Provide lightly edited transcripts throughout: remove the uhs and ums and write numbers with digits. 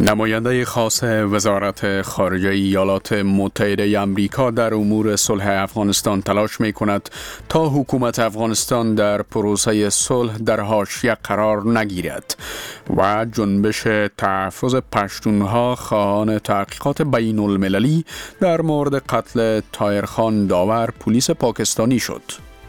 نماینده خاص وزارت خارجه ایالات متحده آمریکا در امور صلح افغانستان تلاش می کند تا حکومت افغانستان در پروسه صلح در حاشیه قرار نگیرد و جنبش تحفظ پشتونها خواهان تحقیقات بین المللی در مورد قتل طاهرخان داور پلیس پاکستانی شد.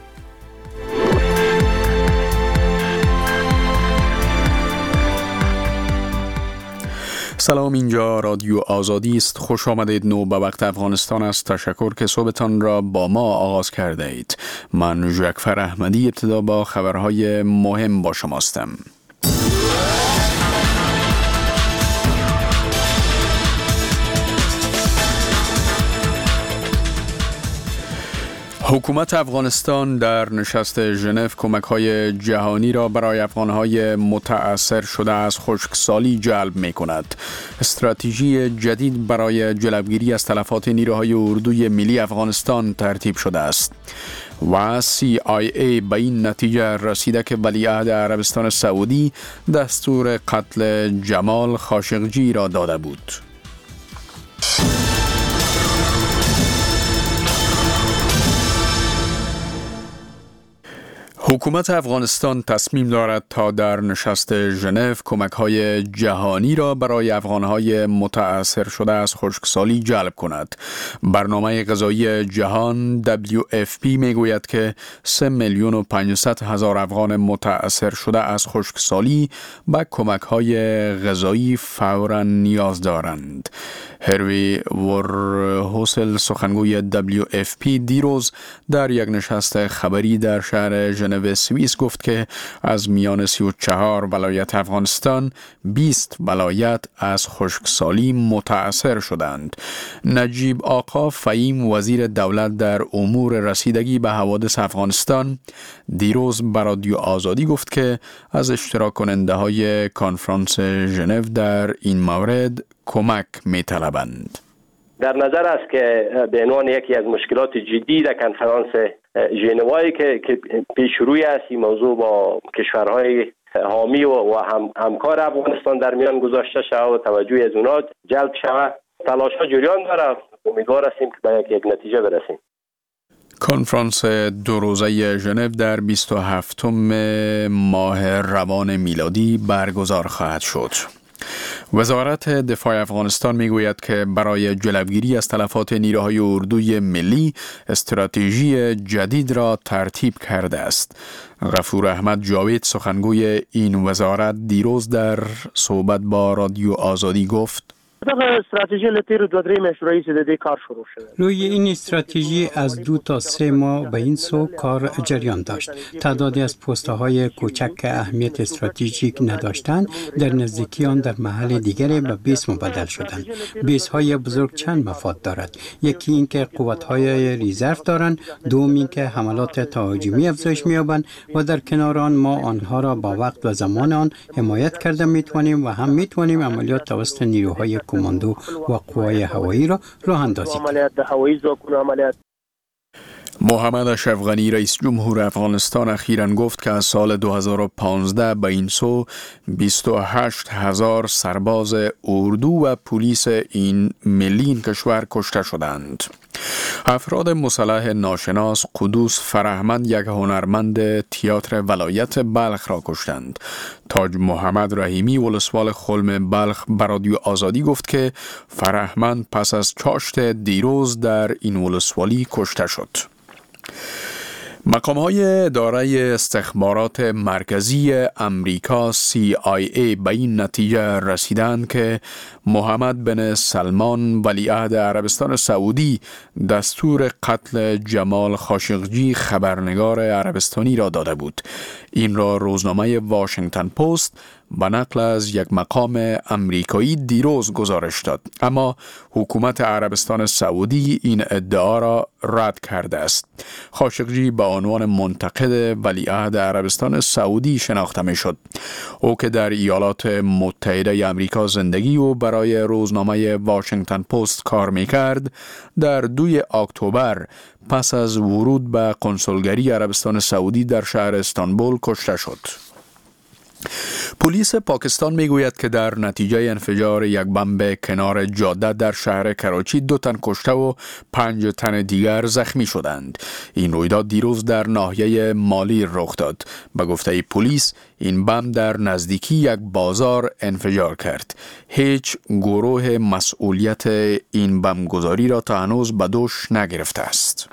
سلام، اینجا رادیو آزادی است. خوش آمدید. نو به وقت افغانستان است. تشکر که صبحتان را با ما آغاز کرده اید. من جعفر احمدی ابتدا با خبرهای مهم با شماستم. حکومت افغانستان در نشست ژنو کمک‌های جهانی را برای افغان‌های متأثر شده از خشکسالی جلب می‌کند. استراتژی جدید برای جلوگیری از تلفات نیروهای اردوی ملی افغانستان ترتیب شده است و CIA به این نتیجه رسیده که ولیعهد عربستان سعودی دستور قتل جمال خاشقجی را داده بود. حکومت افغانستان تصمیم دارد تا در نشست ژنو کمک‌های جهانی را برای افغان‌های متأثر شده از خشکسالی جلب کند. برنامه غذایی جهان WFP میگوید که 3,500,000 افغان متأثر شده از خشکسالی به کمک‌های غذایی فوراً نیاز دارند. هروی ورهوسل سخنگوی WFP دیروز در یک نشست خبری در شهر ژنو سوئیس گفت که از میان 34 ولایت افغانستان 20 ولایت از خشکسالی متأثر شدند. نجیب آقا فهیم وزیر دولت در امور رسیدگی به حوادث افغانستان دیروز به رادیو آزادی گفت که از اشتراک کننده های کنفرانس ژنو در این مورد کمک می‌طلبند. در نظر است که به عنوان یکی از مشکلات جدی در کنفرانس ژنوایی که پیش روی است این موضوع با کشورهای حامی و همکار افغانستان در میان گذاشته شود و توجه از اونها جلب شود. تلاش‌ها جریان دارد. امیدوار هستیم که به یک نتیجه برسیم. کنفرانس دو روزه ژنو در 27 ماه روان میلادی برگزار خواهد شد. وزارت دفاع افغانستان میگوید که برای جلوگیری از تلفات نیروهای اردوی ملی استراتژی جدید را ترتیب کرده است. غفور احمد جاوید سخنگوی این وزارت دیروز در صحبت با رادیو آزادی گفت: استراتژی لطیر دو درې مشروعی چې د دې کار شروع شده. روی این استراتژی از 2 تا 3 ماه به این سو کار جریان داشت. تعدادی از پست‌های کوچک که اهمیت استراتژیک نداشتند در نزدیکی آن در محل دیگری به بیس مبدل شدند. بیس‌های بزرگ چند مفاد دارد. یکی این که قوت‌های ریزرو دارند، دوم این که حملات تهاجمی افزایش می‌یابند و در کنار آن ما آنها را با وقت و زمان آن حمایت کرده می‌توانیم و هم می‌توانیم عملیات توسط نیروهای کماندو و قوای هوایی را راه اندازی کنیم. محمد اشرف غنی رئیس جمهور افغانستان اخیراً گفت که از سال 2015 به این سو 28,000 سرباز اردو و پلیس این ملی این کشور کشته شدند. افراد مسلح ناشناس قدوس فرهمند یک هنرمند تئاتر ولایت بلخ را کشتند. تاج محمد رحیمی ولسوال خلم بلخ به رادیو آزادی گفت که فرهمند پس از چاشت دیروز در این ولسوالی کشته شد. مقام‌های اداره استخبارات مرکزی امریکا CIA به این نتیجه رسیدند که محمد بن سلمان ولیعهد عربستان سعودی دستور قتل جمال خاشقجی خبرنگار عربستانی را داده بود. این را روزنامه واشنگتن پست به نقل از یک مقام امریکایی دیروز گزارش داد، اما حکومت عربستان سعودی این ادعا را رد کرده است. خاشقجی به عنوان منتقد ولیعهد عربستان سعودی شناخته می شد. او که در ایالات متحده آمریکا زندگی و برای روزنامه واشنگتن پست کار می کرد، در 2 اکتبر پس از ورود به قنصلگری عربستان سعودی در شهر استانبول کشته شد. پلیس پاکستان میگوید که در نتیجه انفجار یک بمب کنار جاده در شهر کراچی 2 تن کشته و 5 تن دیگر زخمی شدند. این رویداد دیروز در ناحیه مالی رخ داد. به گفته پلیس این بمب در نزدیکی یک بازار انفجار کرد. هیچ گروه مسئولیت این بمبگذاری را تا هنوز به دوش نگرفته است.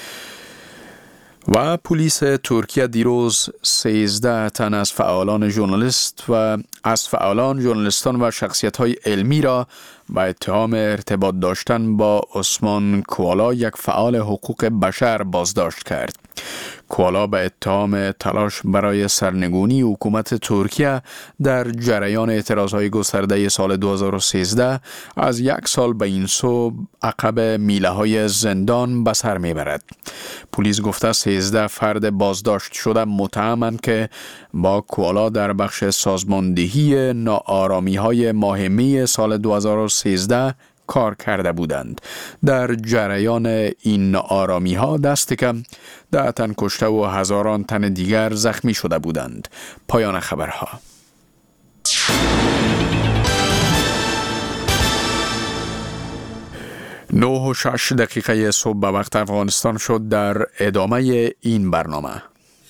و پلیس ترکیه دیروز 13 تن از فعالان ژورنالیستان و شخصیت‌های علمی را به اتهام ارتباط داشتن با عثمان کوالا، یک فعال حقوق بشر، بازداشت کرد. کوالا به اتهام تلاش برای سرنگونی حکومت ترکیه در جریان اعتراضهای گسترده سال 2013 از 1 سال به این سو عقب میله‌های زندان به سر میبرد. پلیس گفته 13 فرد بازداشت شده متهمند که با کوالا در بخش سازماندهی ناآرامی‌های ماه می سال 2013 کار کرده بودند. در جریان این ناآرامی‌ها دست کم 10 تن کشته و هزاران تن دیگر زخمی شده بودند. پایان خبرها. 9:06 صبح به وقت افغانستان شد. در ادامه این برنامه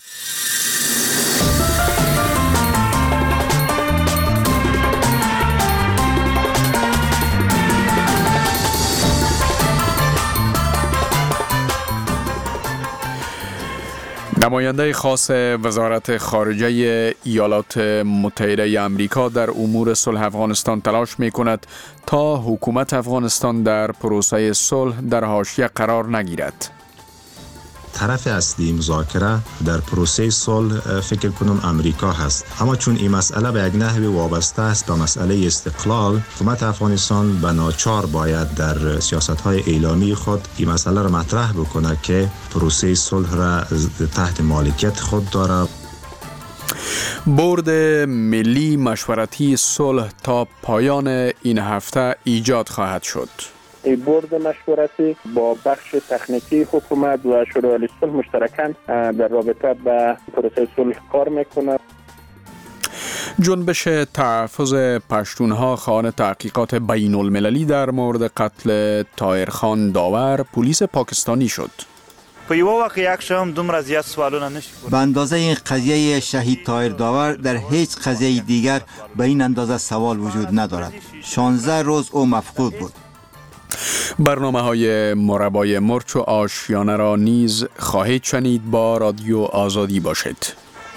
نماینده خاص وزارت خارجه ایالات متحده آمریکا در امور صلح افغانستان تلاش می‌کند تا حکومت افغانستان در پروسه صلح در حاشیه قرار نگیرد. طرف اصلی مذاکره در پروسه صلح فکر کنم امریکا هست، اما چون این مسئله به یک نحوی وابسته است به مسئله استقلال، حکومت افغانستان به ناچار باید در سیاست‌های اعلامی خود این مسئله را مطرح بکنه که پروسه صلح را تحت مالکیت خود داره. بورد ملی مشورتی صلح تا پایان این هفته ایجاد خواهد شد. بورد مشورتی با بخش تکنیکی حکومت و شورای صلح مشترکاً در رابطه با پروسه صلح کار میکنه. جنبش تحفظ پشتونها خواهان تحقیقات بین المللی در مورد قتل طاهرخان داور پلیس پاکستانی شد. په یو واقعیا کې هم دومره زیات سوالونه نشي. به اندازه این قضیه شهید طاهر داور در هیچ قضیه دیگر به این اندازه سوال وجود ندارد. 16 روز او مفقود بود. برنامه‌های مربای مرچ و آشیانه را نیز خواهید شنید. با رادیو آزادی باشید.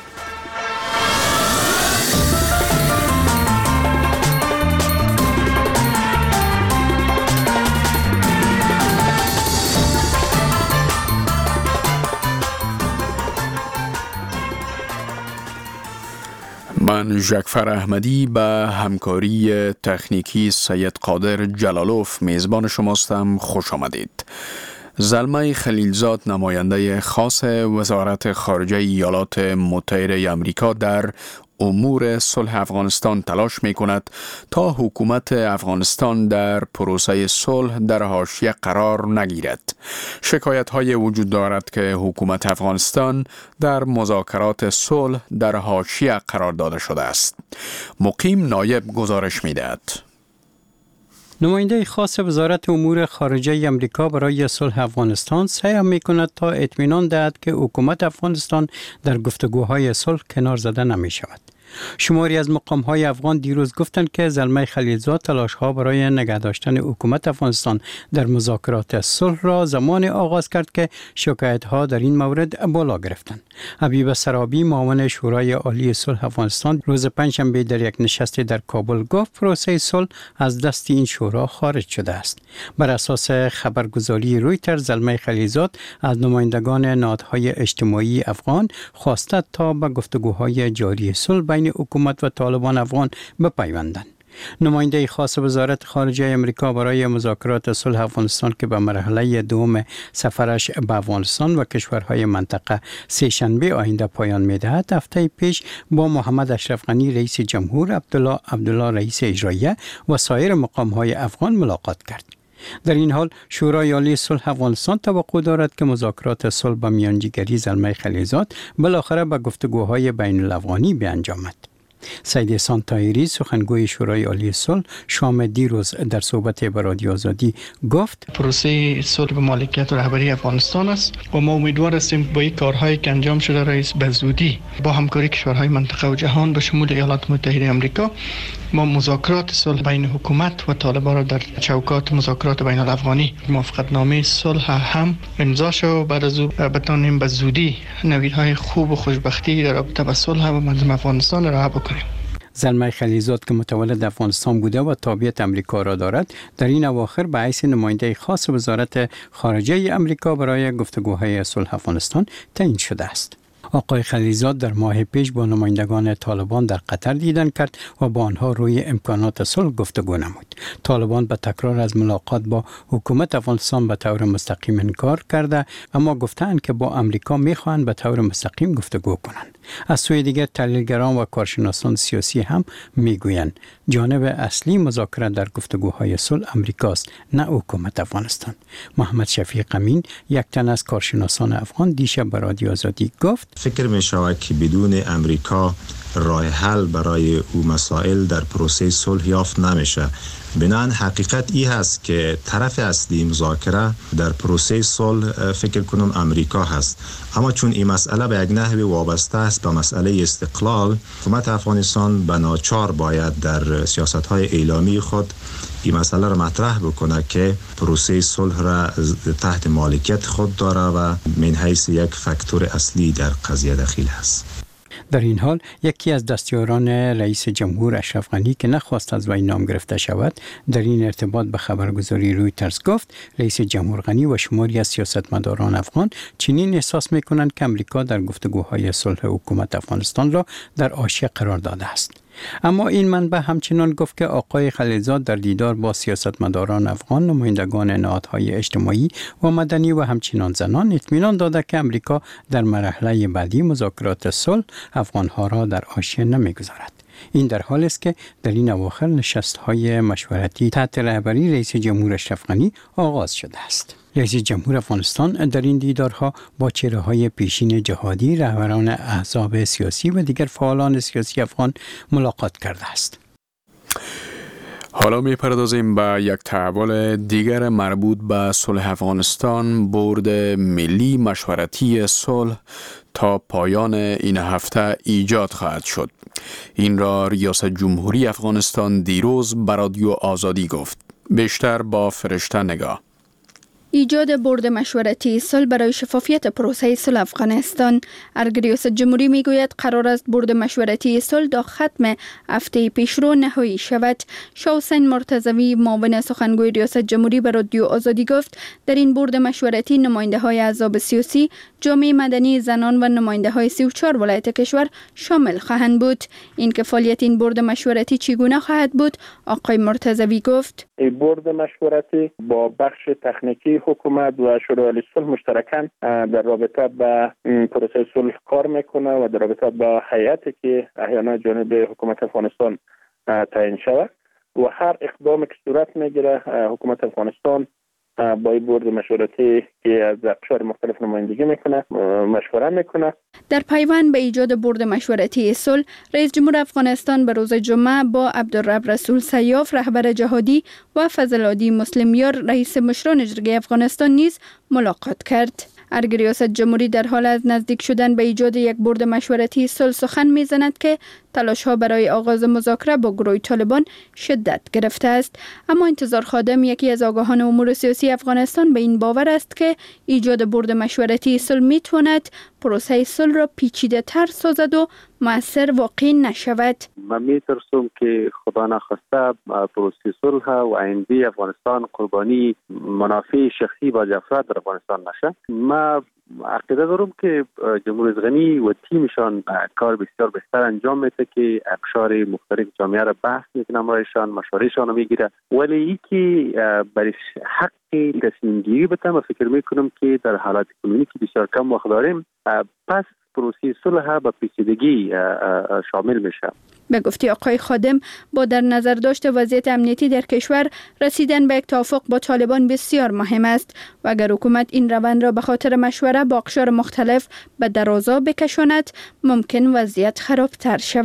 من ژکفر احمدی به همکاری تکنیکی سید قادر جلالوف میزبان شماستم. خوش آمدید. زلمه خلیلزاد نماینده خاص وزارت خارجه ایالات متحده آمریکا در امور صلح افغانستان تلاش می کند تا حکومت افغانستان در پروسه صلح در حاشیه قرار نگیرد. شکایت های وجود دارد که حکومت افغانستان در مذاکرات صلح در حاشیه قرار داده شده است. مقیم نایب گزارش می دهد. نماینده خاص وزارت امور خارجه آمریکا برای صلح افغانستان سعی می‌کند تا اطمینان دهد که حکومت افغانستان در گفتگوهای صلح کنار زده نمی‌شود. شماری از مقام‌های افغان دیروز گفتند که زلمه خلیلزاد تلاش‌ها برای نگه داشتن حکومت افغانستان در مذاکرات صلح را زمان آغاز کرد که شکایت‌ها در این مورد بالا گرفتند. حبیب سرابی معاون شورای عالی صلح افغانستان روز پنجشنبه در یک نشست در کابل گفت پروسه صلح از دست این شورا خارج شده است. بر اساس خبرگزاری رویترز زلمه خلیلزاد از نمایندگان نهادهای اجتماعی افغان خواسته تا به گفتگوهای جاری صلح بین حکومت و طالبان افغان بپیوندند. نماینده خاص وزارت خارجه آمریکا برای مذاکرات صلح افغانستان که به مرحله دوم سفرش به افغانستان و کشورهای منطقه سه‌شنبه آینده پایان می‌دهد، هفته پیش با محمد اشرف غنی رئیس جمهور، عبدالله رئیس اجراییه و سایر مقام‌های افغان ملاقات کرد. در این حال شورای عالی صلح افغانستان توقع دارد که مذاکرات صلح با میانجیگری زلمه خلیلزاد بالاخره به گفتگوهای بین الافغانی بیانجامد. سید احسان طاهری سخنگوی شورای عالی صلح شام دیروز در صحبت با رادیو آزادی گفت پروسه صلح به مالکیت و رهبری افغانستان است و ما امیدوار هستیم با این کارهایی که انجام شده رئیس به زودی با همکاری کشورهای منطقه و جهان به شمول ایالات متحده آمریکا ما مذاکرات صلح بین حکومت و طالبان را در چوکات مذاکرات بین الافغانی موافقتنامه صلح هم امضا شد و بعد از او بتانیم به زودی نویدهای خوب و خوشبختی در رابطه با صلح و منظم افغانستان راه بکنیم. زلمه خلیزاد که متولد افغانستان بوده و تابعیت امریکا را دارد، در این اواخر به حیث نماینده خاص وزارت خارجه امریکا برای گفتگوهای صلح افغانستان تعیین شده است. آقای خلیزاد در ماه پیش با نمایندگان طالبان در قطر دیدن کرد و با آنها روی امکانات صلح گفتگو نمود. طالبان به تکرار از ملاقات با حکومت افغانستان به طور مستقیم انکار کرده، اما گفتند که با امریکا میخواهند به طور مستقیم گفتگو کنند. از سوی دیگر تحلیلگران و کارشناسان سیاسی هم میگویند جانب اصلی مذاکره در گفتگوهای صلح امریکاست، نه حکومت افغانستان. محمد شفیق امین، یک تن از کارشناسان افغان، دیشب به رادیو آزادی گفت فکر می شود که بدون امریکا راه حل برای او مسائل در پروسه صلح یافت نمیشه. بنابراین حقیقت ای هست که طرف اصلی مذاکره در پروسه صلح فکر کنم امریکا هست، اما چون این مسئله به یک نحوی وابسته است به مسئله استقلال، حکومت افغانستان به ناچار باید در سیاست‌های اعلامی خود این مسئله را مطرح بکنه که پروسه صلح را تحت مالکیت خود داره و من حیث یک فاکتور اصلی در قضیه دخیل است. در این حال یکی از دستیاران رئیس جمهور اشرف غنی که نخواست از وی نام گرفته شود، در این ارتباط به خبرگزاری رویترز گفت رئیس جمهور غنی و شماری از سیاستمداران افغان چنین احساس می‌کنند که امریکا در گفتگوهای صلح حکومت افغانستان را در حاشیه قرار داده است. اما این منبع همچنان گفت که آقای خلیزاد در دیدار با سیاستمداران افغان، نمایندگان نهادهای اجتماعی و مدنی و همچنان زنان اطمینان داده که امریکا در مرحله بعدی مذاکرات صلح افغانها را در حاشیه نمیگذارد. این در حالی است که در این اواخر نشست‌های مشورتی تحت رهبری رئیس جمهور اشرف غنی آغاز شده است. رئیس جمهور افغانستان در این دیدارها با چهره‌های پیشین جهادی، رهبران احزاب سیاسی و دیگر فعالان سیاسی افغان ملاقات کرده است. حالا می‌پردازیم به یک تحول دیگر مربوط به صلح افغانستان. بورد ملی مشورتی صلح تا پایان این هفته ایجاد خواهد شد. این را ریاست جمهوری افغانستان دیروز به رادیو آزادی گفت. بیشتر با فرشته نگاه. ایجاد بورد مشورتی صلح برای شفافیت پروسه صلح افغانستان. ریاست جمهوری میگوید قرار است بورد مشورتی صلح تا ختم هفته پیشرو نهایی شود. شاه حسین مرتضوی معاون سخنگوی ریاست جمهوری به رادیو آزادی گفت در این بورد مشورتی نماینده های احزاب سیاسی، جامعه مدنی، زنان و نماینده های 34 ولایت کشور شامل خواهند بود. این که فعالیت این بورد مشورتی چگونه خواهد بود، آقای مرتضوی گفت این بورد مشورتی با بخش تکنیکی حکومت و شورای عالی صلح مشترکاً در رابطه با پروسه صلح کار میکنه و در رابطه با هیئتی که احیانا جانب حکومت افغانستان تعیین شود و هر اقدامی که صورت میگیره حکومت افغانستان با این بورد مشورتی که از اقشار مختلف نمایندگی میکنه مشوره میکنه. در پیوند به ایجاد بورد مشورتی صلح، رئیس جمهور افغانستان به روز جمعه با عبدالرب رسول سیاف رهبر جهادی و فضل‌العادی مسلمیار رئیس مشران اجرایی افغانستان نیز ملاقات کرد. ریاست جمهوری در حال از نزدیک شدن به ایجاد یک بورد مشورتی صلح سخن میزند که تلاش‌ها برای آغاز مذاکره با گروه طالبان شدت گرفته است. اما انتظار خادم، یکی از آگاهان امور سیاسی افغانستان، به این باور است که ایجاد بورد مشورتی صلح میتواند پروسه صلح را پیچیده‌تر سازد و مؤثر واقع نشود. من میترسم که خدا نخواسته پروسه صلح و آینده افغانستان قربانی منافع شخصی با افراد در افغانستان نشه. ما عقیده دارم که جمهوری غنی و تیمشان کار بسیار بهتر انجام میده که اقشار مختلف جامعه را بحث میکنه، امرایشان مشورهشان رو میگیره، ولی یکی برای حق تصمیم گیری بده. من فکر میکنم که در حالات اکنونی که بسیار کم وقت داریم، پس پروسه صلح با پیچیدگی شامل میشه. به گفته آقای خادم، با در نظر داشت وضعیت امنیتی در کشور، رسیدن به یک توافق با طالبان بسیار مهم است و اگر حکومت این روند را به خاطر مشوره با اقشار مختلف به درازا بکشاند، ممکن وضعیت خرابتر شود.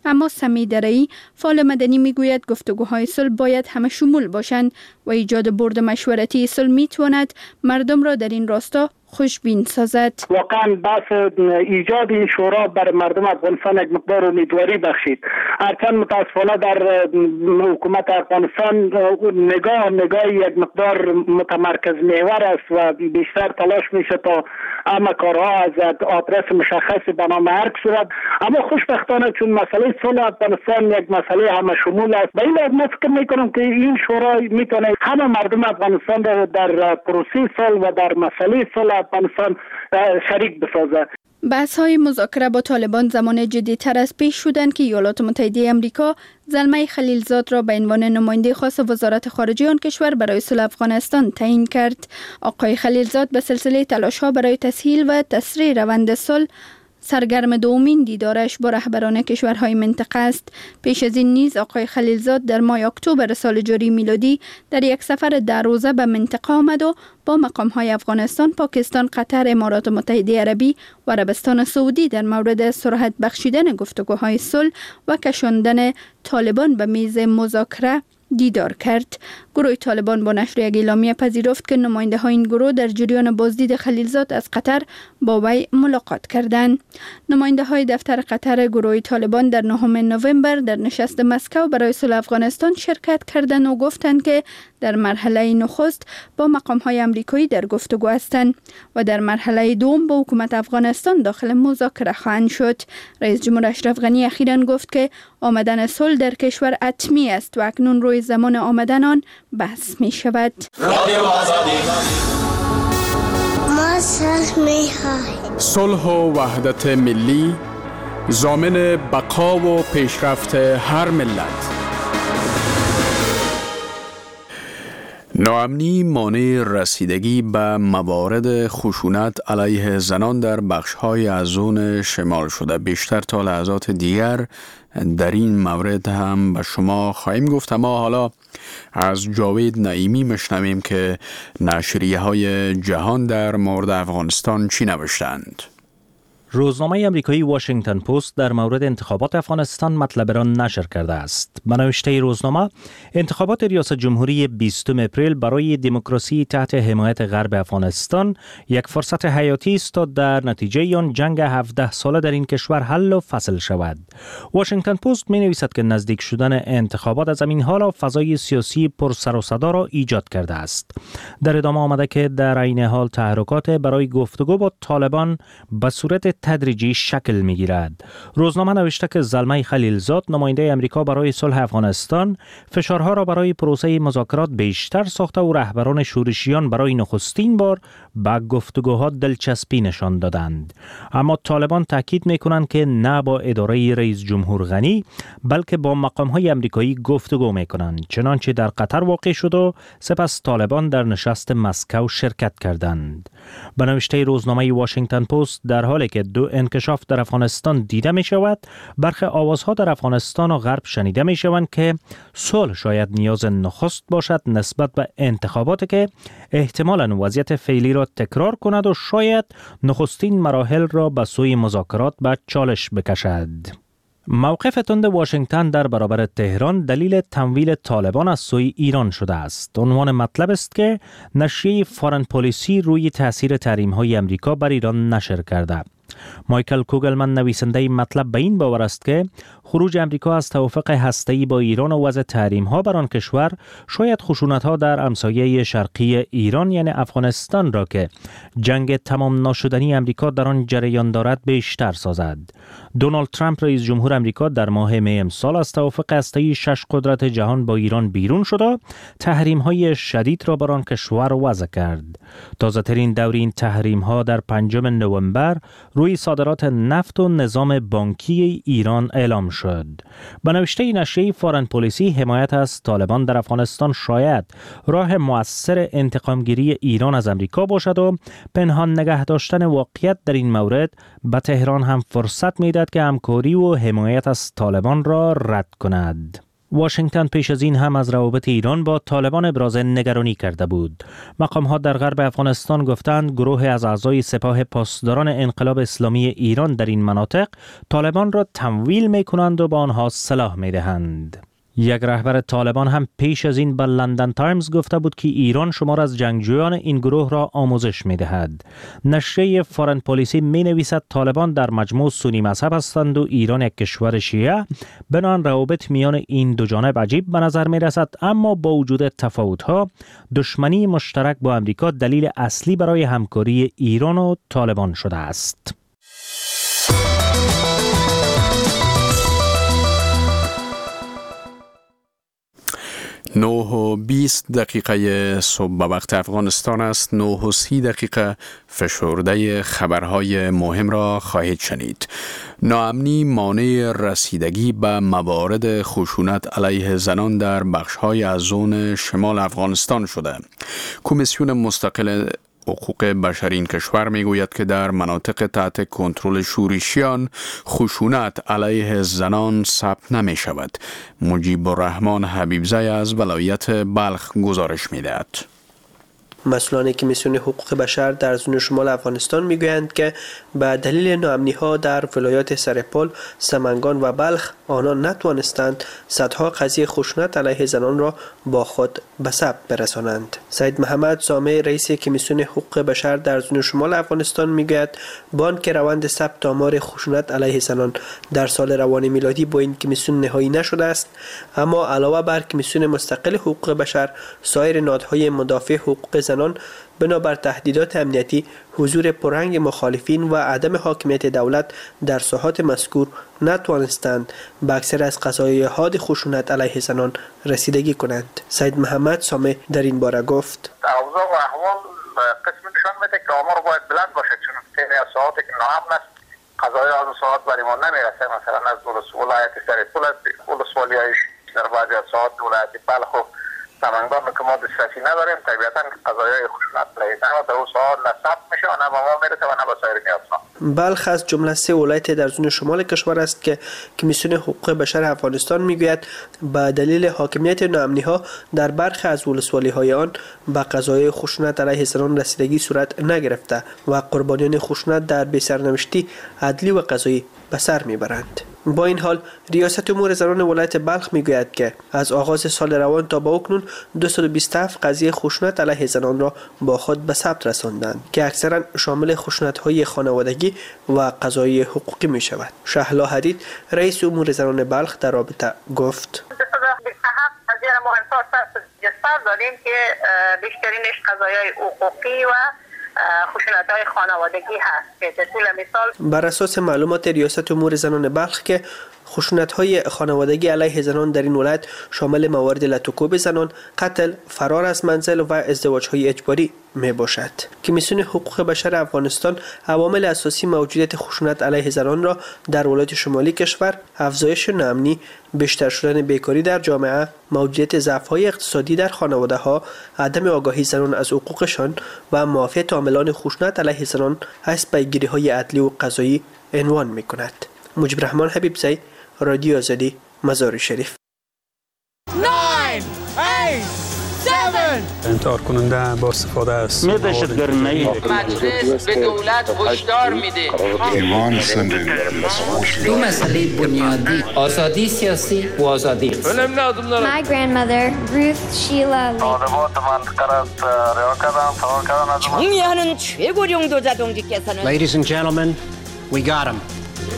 اما سمی درایی فعال مدنی میگوید گفتگوهای صلح باید همه شمول باشند و ایجاد برد مشورتی صلح میتواند مردم را در این راستا خوشبین سازد. واقعا بحث ایجاد این شورا بر مردم افغانستان یک مقدار امیدواری بخشید. هرچند متاسفانه در حکومت افغانستان نگاه یک مقدار متمرکز محور است و بیشتر تلاش میشه تا همه کارها از آدرس مشخص به نام هر صورت. اما خوشبختانه چون مسئله صلح افغانستان یک مسئله همه شمول است، به این لحاظ فکر میکنم که این شورا میتونه همه مردم افغانستان در پروسه صلح و در مسئله صلح افغانستان شریک بسازد. بحث های مذاکره با طالبان زمان جدی تر از پیش شدند که ایالات متحده آمریکا زلمه خلیلزاد را به عنوان نماینده خاص وزارت خارجه آن کشور برای صلح افغانستان تعیین کرد. آقای خلیلزاد به سلسله تلاش ها برای تسهیل و تسریع روند صلح سرگرم دومین دیدارش با رهبران کشورهای منطقه است. پیش از این نیز آقای خلیلزاد در ماه اکتبر سال جاری میلادی در یک سفر 10 روزه به منطقه آمد و با مقامهای افغانستان، پاکستان، قطر، امارات متحده عربی و عربستان سعودی در مورد سرعت بخشیدن گفتگوهای صلح و کشاندن طالبان به میز مذاکره دیدار کرد. گروه طالبان با نشر یک اعلامیه پذیرفت که نماینده های این گروه در جریان بازدید خلیلزاد از قطر با وی ملاقات کردند. نماینده های دفتر قطر گروه طالبان در 9 نوامبر در نشست مسکو برای صلح افغانستان شرکت کردند و گفتند که در مرحله نخست با مقام های آمریکایی در گفتگو هستند و در مرحله دوم با حکومت افغانستان داخل مذاکره خواهند شد. رئیس جمهور اشرف غنی اخیراً گفت که آمدن صلح در کشور حتمی است و اکنون روی زمان آمدن آن بحث می شود. صلح و وحدت ملی ضامن بقا و پیشرفت هر ملت. ناامنی مانع رسیدگی به موارد خشونت علیه زنان در بخش‌های از اون شمال شده. بیشتر تا لحظات دیگر در این مورد هم به شما خواهیم گفت، اما حالا از جاوید نعیمی مشنویم که نشریه‌های جهان در مورد افغانستان چی نوشتند. روزنامه امریکایی واشنگتن پست در مورد انتخابات افغانستان مطلب را نشر کرده است. به نوشته روزنامه، انتخابات ریاست جمهوری 20 اپریل برای دموکراسی تحت حمایت غرب افغانستان یک فرصت حیاتی است تا در نتیجه آن جنگ 17 ساله در این کشور حل و فصل شود. واشنگتن پست می نویسد که نزدیک شدن انتخابات از این حال فضای سیاسی پر سر و صدا را ایجاد کرده است. در ادامه آمده که در عین حال تحرکات برای گفتگو با طالبان به صورت تدریجی شکل می‌گیرد. روزنامه نوشته که زلمه خلیلزاد، نماینده امریکا برای صلح افغانستان، فشارها را برای پروسه مذاکرات بیشتر ساخته و رهبران شورشیان برای نخستین بار به گفتگوها دلچسپی نشان دادند. اما طالبان تاکید می‌کنند که نه با اداره رئیس جمهور غنی بلکه با مقام‌های امریکایی گفتگو می‌کنند، چنانچه در قطر واقع شد و سپس طالبان در نشست مسکو شرکت کردند. به نوشته روزنامه واشنگتن پست، در حالی که دو انکشاف در افغانستان دیده می شود، برخی آوازها در افغانستان و غرب شنیده می شوند که صلح شاید نیاز نخست باشد نسبت به انتخاباتی که احتمالاً وضعیت فعلی را تکرار کند و شاید نخستین مراحل را به سوی مذاکرات به چالش بکشد. موقف تند واشنگتن در برابر تهران دلیل تمویل طالبان از سوی ایران شده است. عنوان مطلب است که نشریه فارن پالیسی روی تاثیر تحریم‌های امریکا بر ایران نشر کرده. مایکل کوگلمن نویسنده این مطلب به این باور است که خروج امریکا از توافق هسته‌ای با ایران و وضع تحریم‌ها بر آن کشور شاید خشونت‌ها در همسایه شرقی ایران یعنی افغانستان را که جنگ تمام ناشدنی امریکا در آن جریان دارد بیشتر سازد. دونالد ترامپ رئیس جمهور امریکا در ماه می امسال از توافق هسته‌ای 6 قدرت جهان با ایران بیرون شد و تحریم‌های شدید را بر آن کشور وضع کرد. تازه‌ترین دور این تحریم‌ها در 5 نوامبر روی صادرات نفت و نظام بانکی ایران اعلام شد. به نوشته نشریه فارن پالیسی، حمایت از طالبان در افغانستان شاید راه مؤثر انتقامگیری ایران از امریکا باشد و پنهان نگه داشتن واقعیت در این مورد به تهران هم فرصت می‌دهد که همکاری و حمایت از طالبان را رد کند. واشنگتن پیش از این هم از روابط ایران با طالبان ابراز نگرانی کرده بود. مقام‌ها در غرب افغانستان گفتند گروه از اعضای سپاه پاسداران انقلاب اسلامی ایران در این مناطق طالبان را تمویل می‌کنند و به آنها سلاح می‌دهند. یک رهبر طالبان هم پیش از این به لندن تایمز گفته بود که ایران شمار از جنگجویان این گروه را آموزش می دهد. نشریه فارن پالیسی می نویسد طالبان در مجموع سنی مذهب هستند و ایران یک کشور شیعه. بنابراین روابط میان این دو جانب عجیب به نظر می رسد، اما با وجود تفاوت‌ها دشمنی مشترک با امریکا دلیل اصلی برای همکاری ایران و طالبان شده است. 9:20 صبح به وقت افغانستان است. 9:30 فشرده خبرهای مهم را خواهید شنید. ناامنی مانع رسیدگی به موارد خشونت علیه زنان در بخش‌های از زون شمال افغانستان شده. کمیسیون مستقل حقوق بشر این کشور میگوید که در مناطق تحت کنترل شورشیان خشونت علیه زنان ثبت نمی شود. مجیب الرحمن حبیبزی از ولایت بلخ گزارش میدهد. مسئولان کمیسیون حقوق بشر در زون شمال افغانستان میگویند که به دلیل ناامنی‌ها در ولایات سرپل، سمنگان و بلخ آنان نتوانستند صدها قضیه خشونت علیه زنان را با خود به ثبت برسانند. سید محمد سامع رئیس کمیسیون حقوق بشر در زون شمال افغانستان میگوید با آنکه روند ثبت آمار خشونت علیه زنان در سال روان میلادی با این کمیسیون نهایی نشده است، اما علاوه بر کمیسیون مستقل حقوق بشر، سایر نهادهای مدافع حقوق زنان بنابر تهدیدات امنیتی، حضور پررنگ مخالفین و عدم حاکمیت دولت در ساحات مذکور نتوانستند به اکثر از قضایای حاد خشونت علیه زنان رسیدگی کنند. سید محمد سامع در این باره گفت: اوضاع و احوال قسمی نشان میده که آمار باید بلند باشه، چون خیلی از ساحاتی که ناامن است قضایای از ساحات برای ما نمیرسه. مثلا از ولایت سرپل، ولسوالی‌هایش در بعضی از ساحات ولایت بلخ و سمنگان که ما دسترسی نداریم، طبیعتاً قضایای خشونت علیه زنان در اون ساحات نه ثبت میشه و نه به ما میرسه و نه به سایر نیازها. بلخ از جمله 3 ولایت در زون شمال کشور است که کمیسیون حقوق بشر افغانستان میگوید به دلیل حاکمیت ناامنی‌ها در برخی از ولسوالی‌های آن به قضایای خشونت علیه زنان رسیدگی صورت نگرفته و قربانیان خشونت در بی‌سرنوشتی عدلی و قضایی به سر میبرند. با این حال ریاست امور زنان ولایت بلخ میگوید که از آغاز سال روان تا به اکنون 227 قضیه خشونت علیه زنان را با خود به ثبت رساندند که اکثرا شامل خشونت‌های خانوادگی و قضایی حقوقی می شود. شهلا حدید رئیس امور زنان بلخ در رابطه گفت: 227 قضیه ما انصار داریم که بیشترینش قضایای حقوقی و خشونت‌های خانوادگی هست که طول مثال بر اساس معلومات ریاست امور زنان بلخ که خشونت‌های خانوادگی علیه زنان در این ولایت شامل موارد لطوکوب زنان، قتل، فرار از منزل و ازدواج‌های اجباری می باشد. کمیسیون حقوق بشر افغانستان عوامل اساسی موجودیت خشونت علیه زنان را در ولایت شمالی کشور، افزایش ناامنی، بیشتر شدن بیکاری در جامعه، موجودیت ضعف‌های اقتصادی در خانواده‌ها، عدم آگاهی زنان از حقوقشان و معافیت عاملان خشونت علیه زنان از پیگیری‌های عدلی و قضایی عنوان می‌کند. مجیب الرحمن حبیبزی، رادیو آزادی، مزار شریف. 9 8 7 انتحار کننده با استفاده است. مجلس به دولت هشدار میده. دو مسئله بنیادی، آزادی سیاسی و آزادی اقتصادی. My grandmother, Ruth Sheila 정의하는 최고령 도자동지께서는 Ladies and gentlemen, we got him.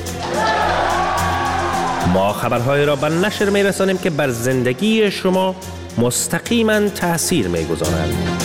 ما خبرهای را به نشر می رسانیم که بر زندگی شما مستقیما تأثیر می گذارند.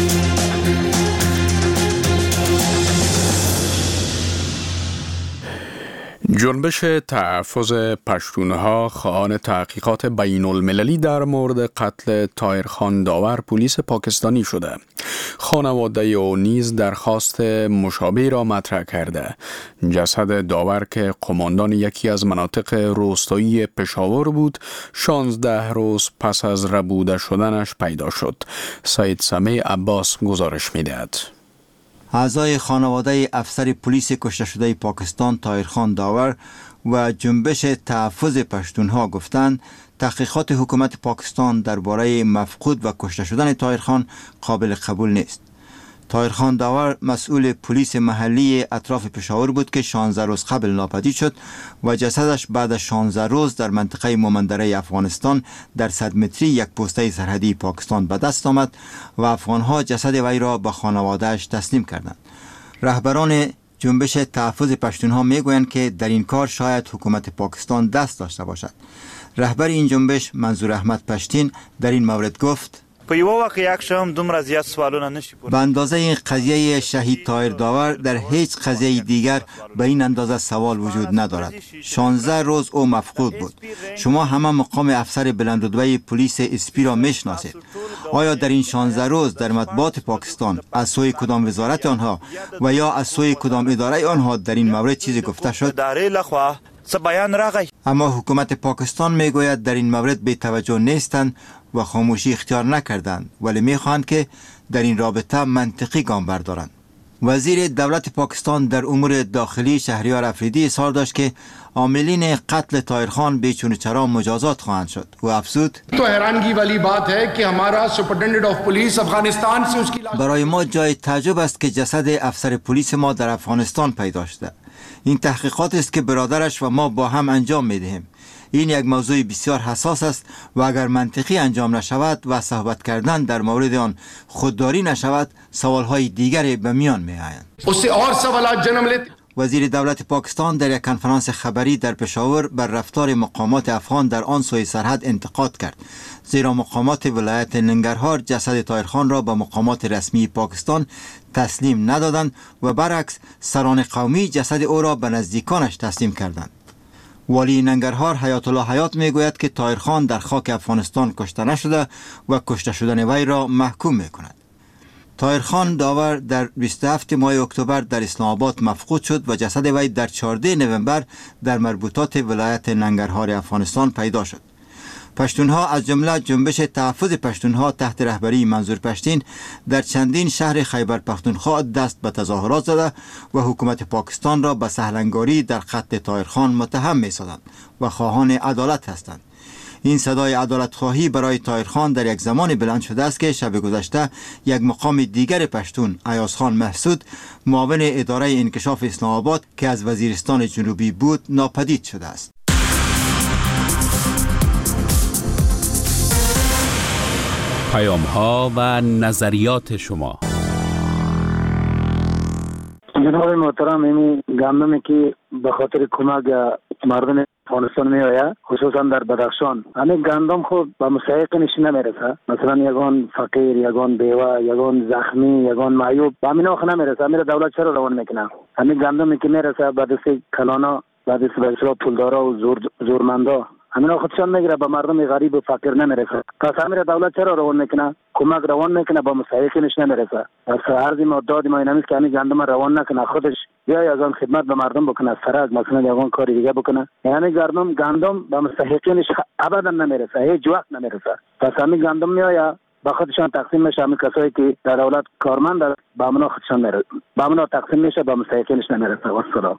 جنبش تحفظ پشتونها خواهان تحقیقات بین المللی در مورد قتل طاهرخان داور پلیس پاکستانی شده. خانواده او نیز درخواست مشابه را مطرح کرده. جسد داور که قماندان یکی از مناطق روستایی پشاور بود 16 روز پس از ربوده شدنش پیدا شد. سید سمیع عباس گزارش می‌دهد. اعضای خانواده افسر پلیس کشته شده پاکستان طاهرخان داور و جنبش تحفظ پشتونها گفتند تحقیقات حکومت پاکستان درباره مفقود و کشته شدن طاهرخان قابل قبول نیست. طاهرخان داور مسئول پلیس محلی اطراف پشاور بود که 16 روز قبل ناپدید شد و جسدش بعد از 16 روز در منطقه مومندره افغانستان در 100 متری یک پوسته سرحدی پاکستان به دست آمد و افغانها جسد وی را به خانواده‌اش تسلیم کردند. رهبران جنبش تحفظ پشتونها میگویند که در این کار شاید حکومت پاکستان دست داشته باشد. رهبر این جنبش منظور احمد پشتین در این مورد گفت: به اندازه این قضیه شهید طاهر داور در هیچ قضیه دیگر به این اندازه سوال وجود ندارد. 16 روز او مفقود بود. شما همه مقام افسر بلندرتبه پلیس اسپی را میشناسید. آیا در این 16 روز در مطبوعات پاکستان از سوی کدام وزارت آنها و یا از سوی کدام اداره آنها در این مورد چیزی گفته شد؟ اما حکومت پاکستان میگوید در این مورد بی توجه نیستند و خاموشی اختیار نکردند، ولی میخواهند که در این رابطه منطقی گام بردارند. وزیر دولت پاکستان در امور داخلی شهریار افریدی اظهار داشت که عاملین قتل طاهرخان بیچون و چرا مجازات خواهند شد و افزود: تو हैरानगी वाली बात है कि हमारा सुपरिटेंडेंट ऑफ पुलिस अफगानिस्तान से उसकी برای ما جای تعجب است که جسد افسر پلیس ما در افغانستان پیدا شده. این تحقیقات است که برادرش و ما با هم انجام میدهیم. این یک موضوع بسیار حساس است و اگر منطقی انجام نشود و صحبت کردن در مورد آن خودداری نشود، سوالهای دیگری به میان می آیند. وزیر دولت پاکستان در یک کنفرانس خبری در پشاور بر رفتار مقامات افغان در آن سوی سرحد انتقاد کرد، زیرا مقامات ولایت ننگرهار جسد طاهرخان را به مقامات رسمی پاکستان تسلیم ندادند و برعکس سران قومی جسد او را به نزدیکانش تسلیم کردند. والی ننگرهار حیات الله حیات میگوید که طاهرخان در خاک افغانستان کشته نشده و کشته شدن وی را محکوم میکند. طاهرخان داور در 27 ماه اکتبر در اسلام آباد مفقود شد و جسد وی در 14 نوامبر در مربوطات ولایت ننگرهار افغانستان پیدا شد. پشتونها از جمله جنبش تحفظ پشتونها تحت رهبری منظور پشتین در چندین شهر خیبر پختونخوا دست به تظاهرات زده و حکومت پاکستان را به سهلنگاری در قتل طاهرخان متهم می‌سازند و خواهان عدالت هستند. این صدای عدالت خواهی برای طاهرخان در یک زمان بلند شده است که شب گذشته یک مقام دیگر پشتون، ایاز خان محسود، معاون اداره انکشاف اسلام آباد که از وزیرستان جنوبی بود، ناپدید شده است. پیام‌ها و نظریات شما. جناب محترم، این گندمی که به خاطر کمک مردم افغانستان می آید، خصوصا در بدخشان، همین گندم خود به مستحقش نمیرسه. مثلا یگان فقیر، یگان بیوه، یگان زخمی، یگان معیوب به همین آخه نمیرسه. همین دولت چرا روان میکنه؟ همین گندمی که میرسه به دست کلانا، به دست به پولدارا و زورمندا، همین خودشان میگیره، به مردم غریب و فقیر نمیرسه. پس همین دولت چرا روان میکنه؟ کمک روان میکنه، با مستحقش نمیرسه. پس عرض ما داد ما اینمیست که همین گندم روان نکنه، خودش یا یگان خدمت به مردم بکنه، سرک مثلا یگان کاری دیگه بکنه. یعنی گندم به مستحقش ابدا نمیرسه، هیچ وقت نمیرسه. پس همین گندم میآید با خودشان تقسیم میشه. همین کسایی که در دولت کارمند است با اونا خودشان میرسه، با اونا تقسیم میشه، با مستحقش نمیرسه. والسلام.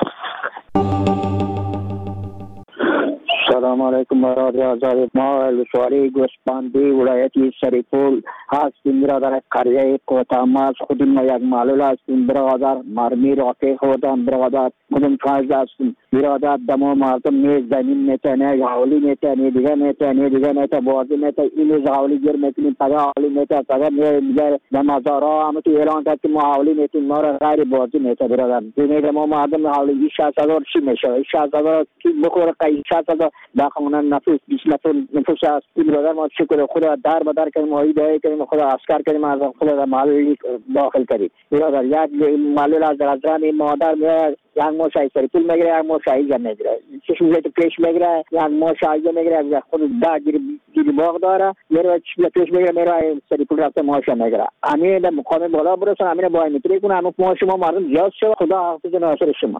سلام علیکم برادر آزاد. ما ولسوالی گوسپندی ولایتی سریپول هستیم برادر. قریه کوتاماز خودم ما یک معلول هستیم برادر. مرمی راکه خودم برادر خودم فایز هستیم برادر. دمو مردم نیز زمین میتنه، حالی میتنه، دیگه میتنه، دیگه میتنه، بازی میتنه، این حالی گیر میتنیم، پگه حالی میتنه، پگه میگه نمازارا همه تو اعلان کرد که ما حالی میتنیم، ما را غیر بازی میتنه برادر. دیگه ما مردم حالی 60,000 چی میشه؟ 60,000 کی بخوره؟ 60,000 داخل نفوس 20 نفوس است. این برادر ما شکر خدا در بدر کنیم، مایده کنیم، خدا عسکر کنیم، از خدا معلول داخل کنیم برادر. یک معلول از درازران مادر میاد، یک مو شای سریپول میگیره، یک مو شای میگیره، چشم زیت پیش میگیره، یک مو شای میگیره، خود دا گیری باغ داره، میره چشم پیش میگیره، میره سریپول رفته ماشه میگیره. همین مقام بالا برسن، همین باید میتونی کنه. همون ما شما مردم زیاد شد. خدا حافظ ناصر شما.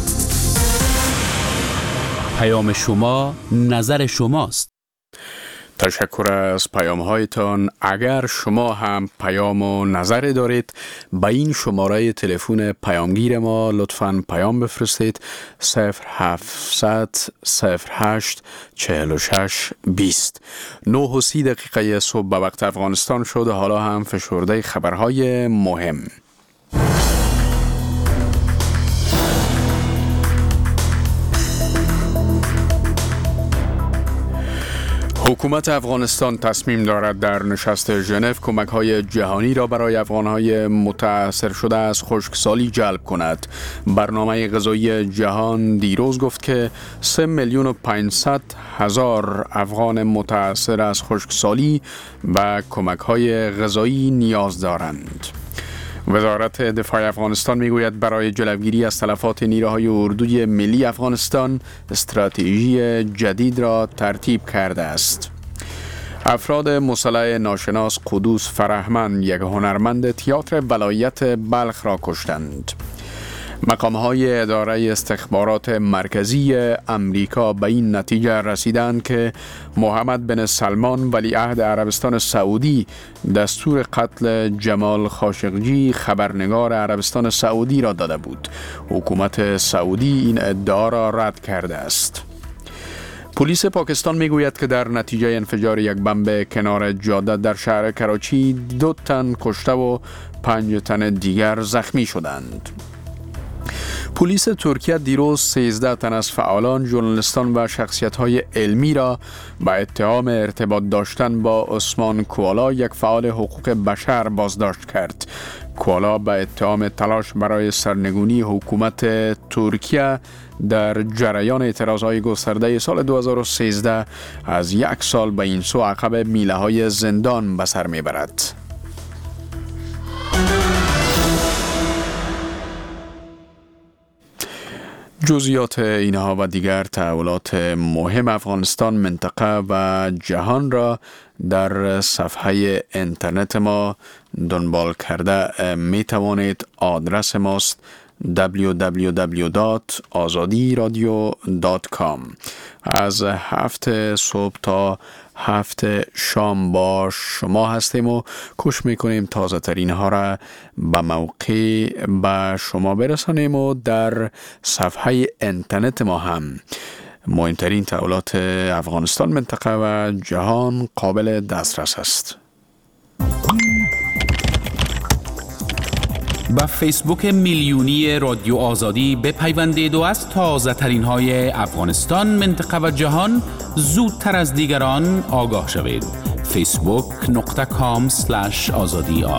پیام شما، نظر شماست. تشکر از پیام هایتان. اگر شما هم پیام و نظر دارید با این شماره تلفن پیامگیر ما لطفاً پیام بفرستید 0700 08 46 20. 9:30 صبح به وقت افغانستان شد. حالا هم فشرده خبرهای مهم. حکومت افغانستان تصمیم دارد در نشست ژنو کمک‌های جهانی را برای افغان‌های متاثر شده از خشکسالی جلب کند. برنامه غذایی جهان دیروز گفت که 3,500,000 افغان متاثر از خشکسالی و کمک‌های غذایی نیاز دارند. وزارت دفاع افغانستان میگوید برای جلوگیری از تلفات نیروهای اردوی ملی افغانستان استراتژی جدید را ترتیب کرده است. افراد مسلح ناشناس قدوس فرهمند، یک هنرمند تئاتر ولایت بلخ را کشتند. مقام‌های اداره استخبارات مرکزی امریکا به این نتیجه رسیدند که محمد بن سلمان ولیعهد عربستان سعودی دستور قتل جمال خاشقجی خبرنگار عربستان سعودی را داده بود. حکومت سعودی این ادعا را رد کرده است. پلیس پاکستان میگوید که در نتیجه انفجار یک بمب کنار جاده در شهر کراچی 2 تن کشته و 5 تن دیگر زخمی شدند. پلیس ترکیه دیروز 13 تن از فعالان، ژورنالیستان و شخصیت‌های علمی را به اتهام ارتباط داشتن با عثمان کوالا، یک فعال حقوق بشر، بازداشت کرد. کوالا به اتهام تلاش برای سرنگونی حکومت ترکیه در جریان اعتراضهای گسترده سال 2013 از 1 سال به این سو عقب میله‌های زندان به سر میبرد. جزئیات اینها و دیگر تحولات مهم افغانستان، منطقه و جهان را در صفحه اینترنت ما دنبال کرده می توانید. آدرس ماست www.azadiradio.com. از 7 صبح تا 7 شام با شما هستیم و کوشش میکنیم تازه ترین ها را به موقع به شما برسانیم و در صفحه اینترنت ما هم مهمترین تحولات افغانستان، منطقه و جهان قابل دسترس است. با فیسبوک میلیونی رادیو آزادی بپیوندید و از تازه ترین های افغانستان، منطقه و جهان زودتر از دیگران آگاه شوید. facebook.com/azadiar.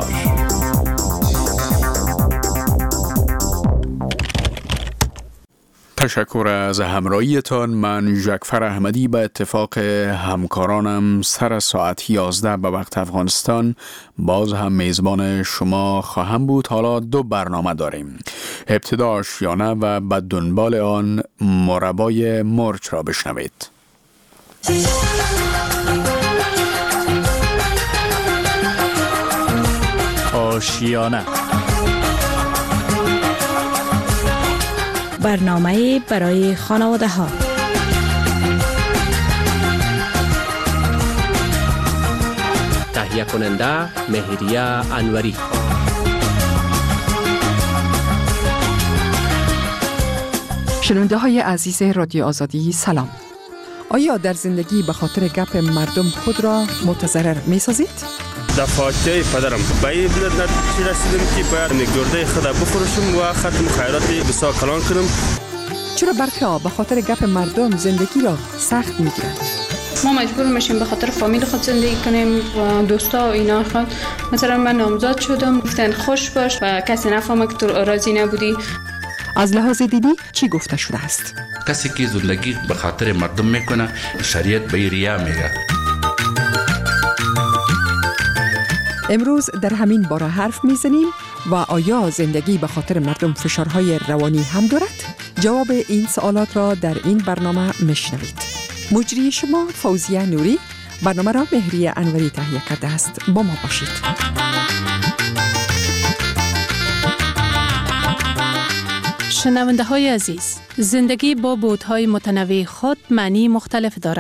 تشکر از همراهیتان. من ژکفر احمدی به اتفاق همکارانم سر ساعت 11 به وقت افغانستان باز هم میزبان شما خواهم بود. حالا 2 برنامه داریم. ابتدا آشیانه و به دنبال آن مربای مرچ را بشنوید. آشیانه، برنامه برای خانواده ها. تهیه کننده مهریه انوری. شنونده های عزیز رادیو آزادی سلام. آیا در زندگی به خاطر گپ مردم خود را متضرر می سازید؟ در فاجعه پدرم به این نتیجه رسیدم که باید گرده خود بفروشم و ختم خیراتی بسیار کلان کنم. چرا برخی ها به خاطر گپ مردم زندگی را سخت می گیرند؟ ما مجبور میشیم به خاطر فامیل خود زندگی کنیم و دوستا و اینا خود. مثلا من نامزاد شدم، گفتن خوش باش و کسی نفهمه که تو راضی نبودی. از لحاظ دینی چی گفته شده است؟ کسی که زندگی به خاطر مردم میکنه شریعت به ریا میگه. امروز در همین باره حرف میزنیم و آیا زندگی به خاطر مردم فشارهای روانی هم دارد؟ جواب این سوالات را در این برنامه میشنوید. مجری شما فوزیه نوری، برنامه را مهریه انوری تهیه کرده است. با ما باشید. شنونده های عزیز، زندگی با بودهای متنوع خود معنی مختلف دارد.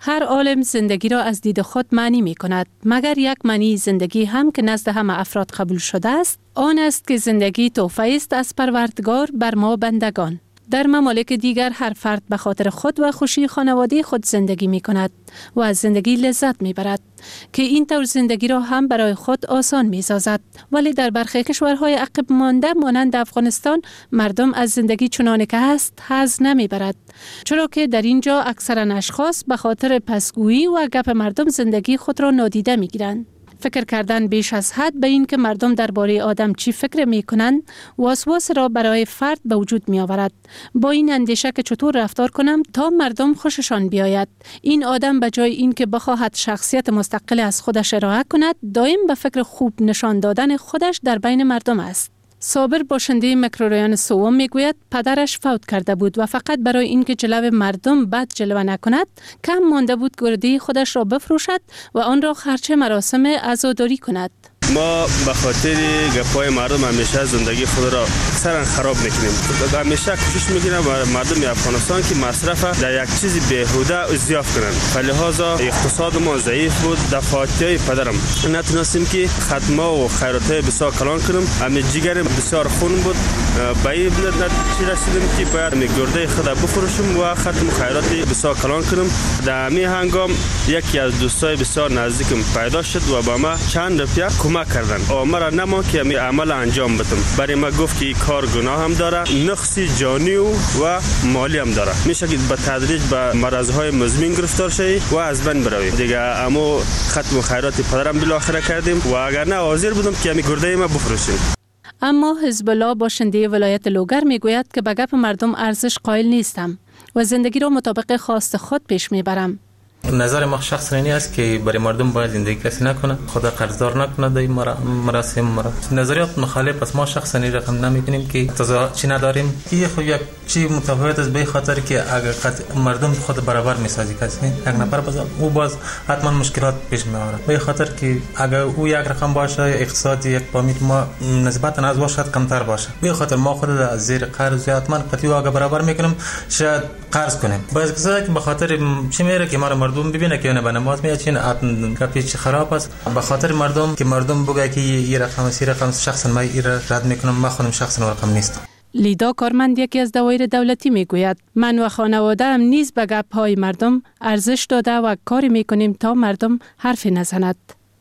هر عالم زندگی را از دید خود معنی می کند، مگر یک معنی زندگی هم که نزد همه افراد قبول شده است، آن است که زندگی تحفه است از پروردگار بر ما بندگان. در ممالک دیگر هر فرد به خاطر خود و خوشی خانواده خود زندگی می کند و از زندگی لذت می برد که این طور زندگی را هم برای خود آسان می سازد. ولی در برخی کشورهای عقب مانده مانند افغانستان مردم از زندگی چنانه که هست حظ نمی برد، چرا که در اینجا اکثر اشخاص به خاطر پسگویی و گپ مردم زندگی خود را نادیده می گیرند. فکر کردن بیش از حد به این که مردم درباره آدم چی فکر می کنند وسواس را برای فرد به وجود می آورد، با این اندیشه که چطور رفتار کنم تا مردم خوششان بیاید. این آدم به جای این که بخواهد شخصیت مستقل از خودش ارائه کند، دائم به فکر خوب نشان دادن خودش در بین مردم است. صابر باشنده میکروریان سوم میگوید پدرش فوت کرده بود و فقط برای اینکه جلوه مردم بد جلوه نکند کم مانده بود گرده خودش را بفروشد و آن را خرچ مراسم عزاداری کند. ما به خاطر گپای مردم همیشه زندگی خود را اکثرا خراب میکنیم. همیشه کوشش میکنیم مردم افغانستان که مصرف در یک چیز بیهوده اضافه کنند. فلهذا اقتصاد ما ضعیف بود. دفعاتی پدرم نتونستیم که خدمه و خیراتای بسیار کلان کنیم. همین جگر بسیار خون بود. به این نتیجه رسیدیم که باید گرده خود بفروشیم و ختم خیراتی بسیار کلان کنیم. در همین هنگام یکی از دوستای بسیار نزدیکم پیدا شد و با ما چند روپیه کمک کردن. مرا نما که می عمل انجام بدم. برای ما گفت که این کار گناه هم داره، نقصی جانی و مالی هم داره. میشه که به تدریج به مرض‌های مزمن گرفتار شوی و از بین بروی. دیگه اما ختم خیرات پدرم بالاخره کردیم و اگر نه حاضر بودم که می گرده ما بفروشیم. اما حزب الله باشنده ولایت لوگر میگوید که به گپ مردم ارزش قائل نیستم و زندگی را مطابق خواست خود پیش میبرم. نظر ما شخصی اینی است که برای مردم باید زندگی کسی نکنه، خدا قرضدار نکنه در مراسم نظریات مخالف است. ما شخصا این رقم نمیبینیم که تضاد چی نداریم. این خود یک چی متفاوت است به خاطر که اگر مردم خود برابر میسازی کسی یک نفر او باز حتما مشکلات پیش میآورد. به خاطر که اگر او یک رقم باشه اقتصادی یک پامید ما نسبتا از واشد کمتر باشه. به خاطر ما خود از زیر قرض حتما قطعی اگر برابر میکنیم شاید قرض کنیم. باز که به خاطر چی میره که ما مردم ببینه که نه نماز میاد چین کپیچ خراب است. به خاطر مردم که مردم بگه که این رقم سی رقم شخصا ما این رد میکنم، ما خودم شخصا رقم نیست. لیدا کارمند یکی از دوایر دولتی میگوید من و خانواده هم نیز به گپ‌های مردم ارزش داده و کاری میکنیم تا مردم حرفی نزند.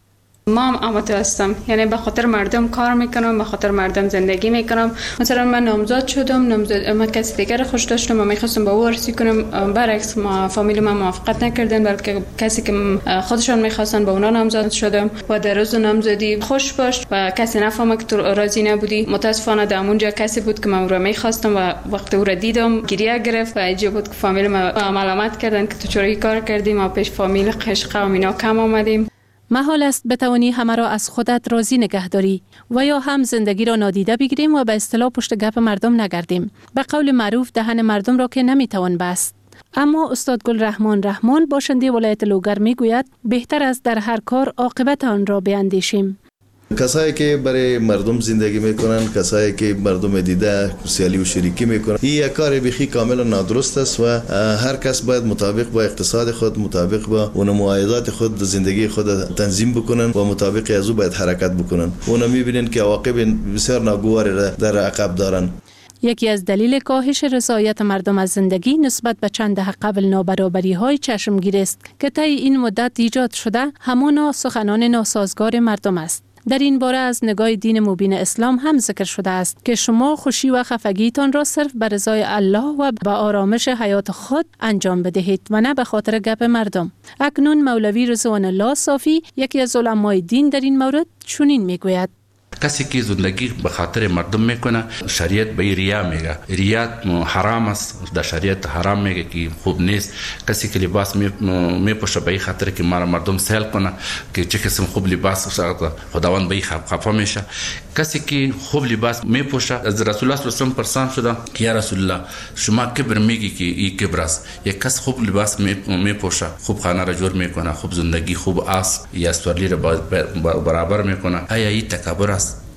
ما هم آماده هستم، یعنی به خاطر مردم کار میکنم، به خاطر مردم زندگی میکنم. مثلا من نامزد شدم، من کسی دیگر خوش داشتم و میخواستم با او عروسی کنم، برعکس ما فامیل ما موافقت نکردن، بلکه کسی که خودشان میخواستن با اونا نامزد شدم و در روز نامزدی خوش باش و کسی نفهمه که تو راضی نبودی. متاسفانه در اونجا کسی بود که من رو میخواستم و وقتی او را دیدم گریه گرفت و عجیب بود که فامیل ما ملامت کردن که تو چرا کار کردی، ما پیش فامیل قشقه و اینا کم آمدیم. محال است بتوانی همه را از خودت راضی نگه داری و یا هم زندگی را نادیده بگیریم و به اصطلاح پشت گپ مردم نگردیم. به قول معروف دهن مردم را که نمیتوان بست. اما استاد گل رحمان باشنده ولایت لوگر میگوید بهتر است در هر کار عاقبت آن را بیاندیشیم. کسایی که برای مردم زندگی میکنن، کسایی که مردم دیده سیالی و شریکی میکنن، این یک کار بخی کاملا نادرست است و هر کس باید مطابق با اقتصاد خود، مطابق با اون معایدات خود زندگی خود تنظیم بکنن و مطابق از او باید حرکت بکنن. اونا میبینن که عواقب بسیار ناگوار در عقب دارن. یکی از دلیل کاهش رضایت مردم از زندگی نسبت به چند دهه قبل نابرابری‌های چشمگیر است که طی این مدت ایجاد شده همانا سخنان ناسازگار مردم است. در این باره از نگاه دین مبین اسلام هم ذکر شده است که شما خوشی و خفگیتان را صرف به رضای الله و به آرامش حیات خود انجام بدهید و نه به خاطر گپ مردم. اکنون مولوی رضوان الله صافی یکی از علمای دین در این مورد چنین میگوید: کسی که زندگی به خاطر مردم میکنه شریعت به ریا میگه. ریا حرام است، در شریعت حرام میگه که خوب نیست. کسی که لباس میپوشه به خاطر که مردم سیل کنه که چه قسم خوب لباس خداوند به خفا میشه. کسی که خوب لباس میپوشه از رسول الله صلی الله علیه و سلم شده که یا رسول الله شما کبر میگی که این کبر است. یک کس خوب لباس میپوشه، خوب خانه را جور میکنه، خوب زندگی، خوب آس یا استولی را برابر میکنه، آیا این تکبر است؟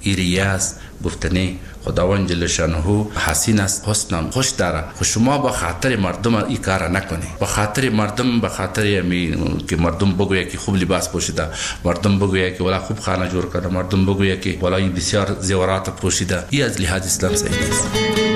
ایریه است گفتنی خداوند جل شانه حسین است، حسن خوش داره. خو شما با خاطر مردم این کار نکنی، با خاطر مردم، با خاطر که مردم بگوید که خوب لباس پوشیده، مردم بگوید که والا خوب خانه جور کرده، مردم بگوید که والا این بسیار زیورات پوشیده، این از لحاظ اسلام صحیح نیست.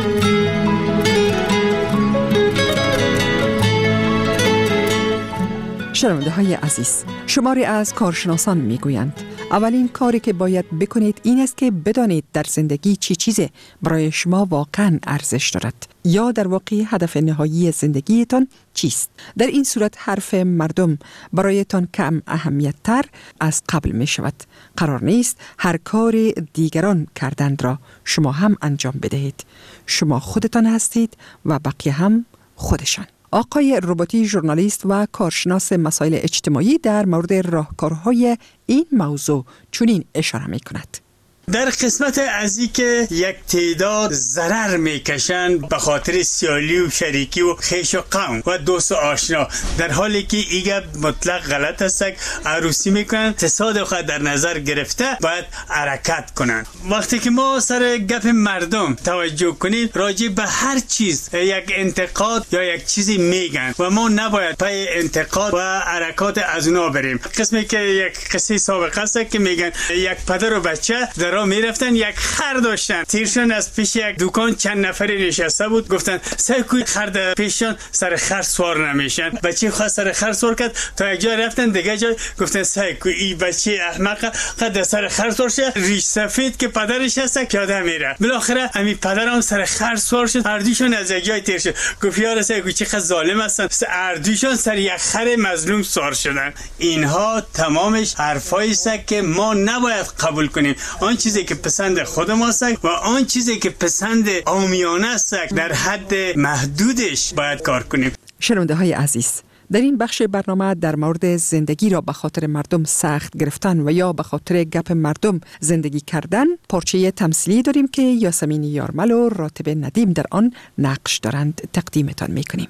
شنونده های عزیز، شماری از کارشناسان میگویند اولین کاری که باید بکنید این است که بدانید در زندگی چی چیزی برای شما واقعا ارزش دارد یا در واقع هدف نهایی زندگیتان چیست. در این صورت حرف مردم برایتان کم اهمیت تر از قبل می شود. قرار نیست هر کار دیگران کردند را شما هم انجام بدهید. شما خودتان هستید و بقیه هم خودشان. آقای رباطی، ژورنالیست و کارشناس مسائل اجتماعی، در مورد راهکارهای این موضوع چنین اشاره می کند. در قسمت از این که یک تعداد ضرر میکشند به خاطر سیالی و شریکی و خیش و قوم و دوست و آشنا، در حالی که ایگه مطلق غلط است. عروسی میکنن، تصادف خود در نظر گرفته باید حرکت کنن. وقتی که ما سر گپ مردم توجه کنیم، راجع به هر چیز یک انتقاد یا یک چیزی میگن و ما نباید پای انتقاد و حرکات از اونا بریم. قسمی که یک قصه سابقه است که میگن یک پدر و بچه در میرفتن، یک خر داشتن، تیرشون از پیش یک دکان چند نفری نشسته بود، گفتن سعی کوی خر پیششون سر خر سوار نمیشن. بچه خواست سر خر سوار کرد، تا یک جای رفتن دیگه جای گفتن سعی کوی این بچه احمق قد سر خر سوار شه، ریش سفید که پدرش هست پیاده میره. بالاخره همین پدرم سر خر سوار شد، اردوشون از یک جای تیر شد. گفت یار سعی کوی چقدر ظالم هستن، اردوشون سر یک خر مظلوم سوار شدن. اینها تمامش حرفایی است که ما نباید قبول کنیم. آن چیزی که پسند خود ماست و آن چیزی که پسند عامیانه است در حد محدودش باید کار کنیم. شنونده های عزیز، در این بخش برنامه در مورد زندگی را به خاطر مردم سخت گرفتن و یا به خاطر گپ مردم زندگی کردن پارچه تمثیلی داریم که یاسمین یارمل و راتب ندیم در آن نقش دارند. تقدیمتان میکنیم.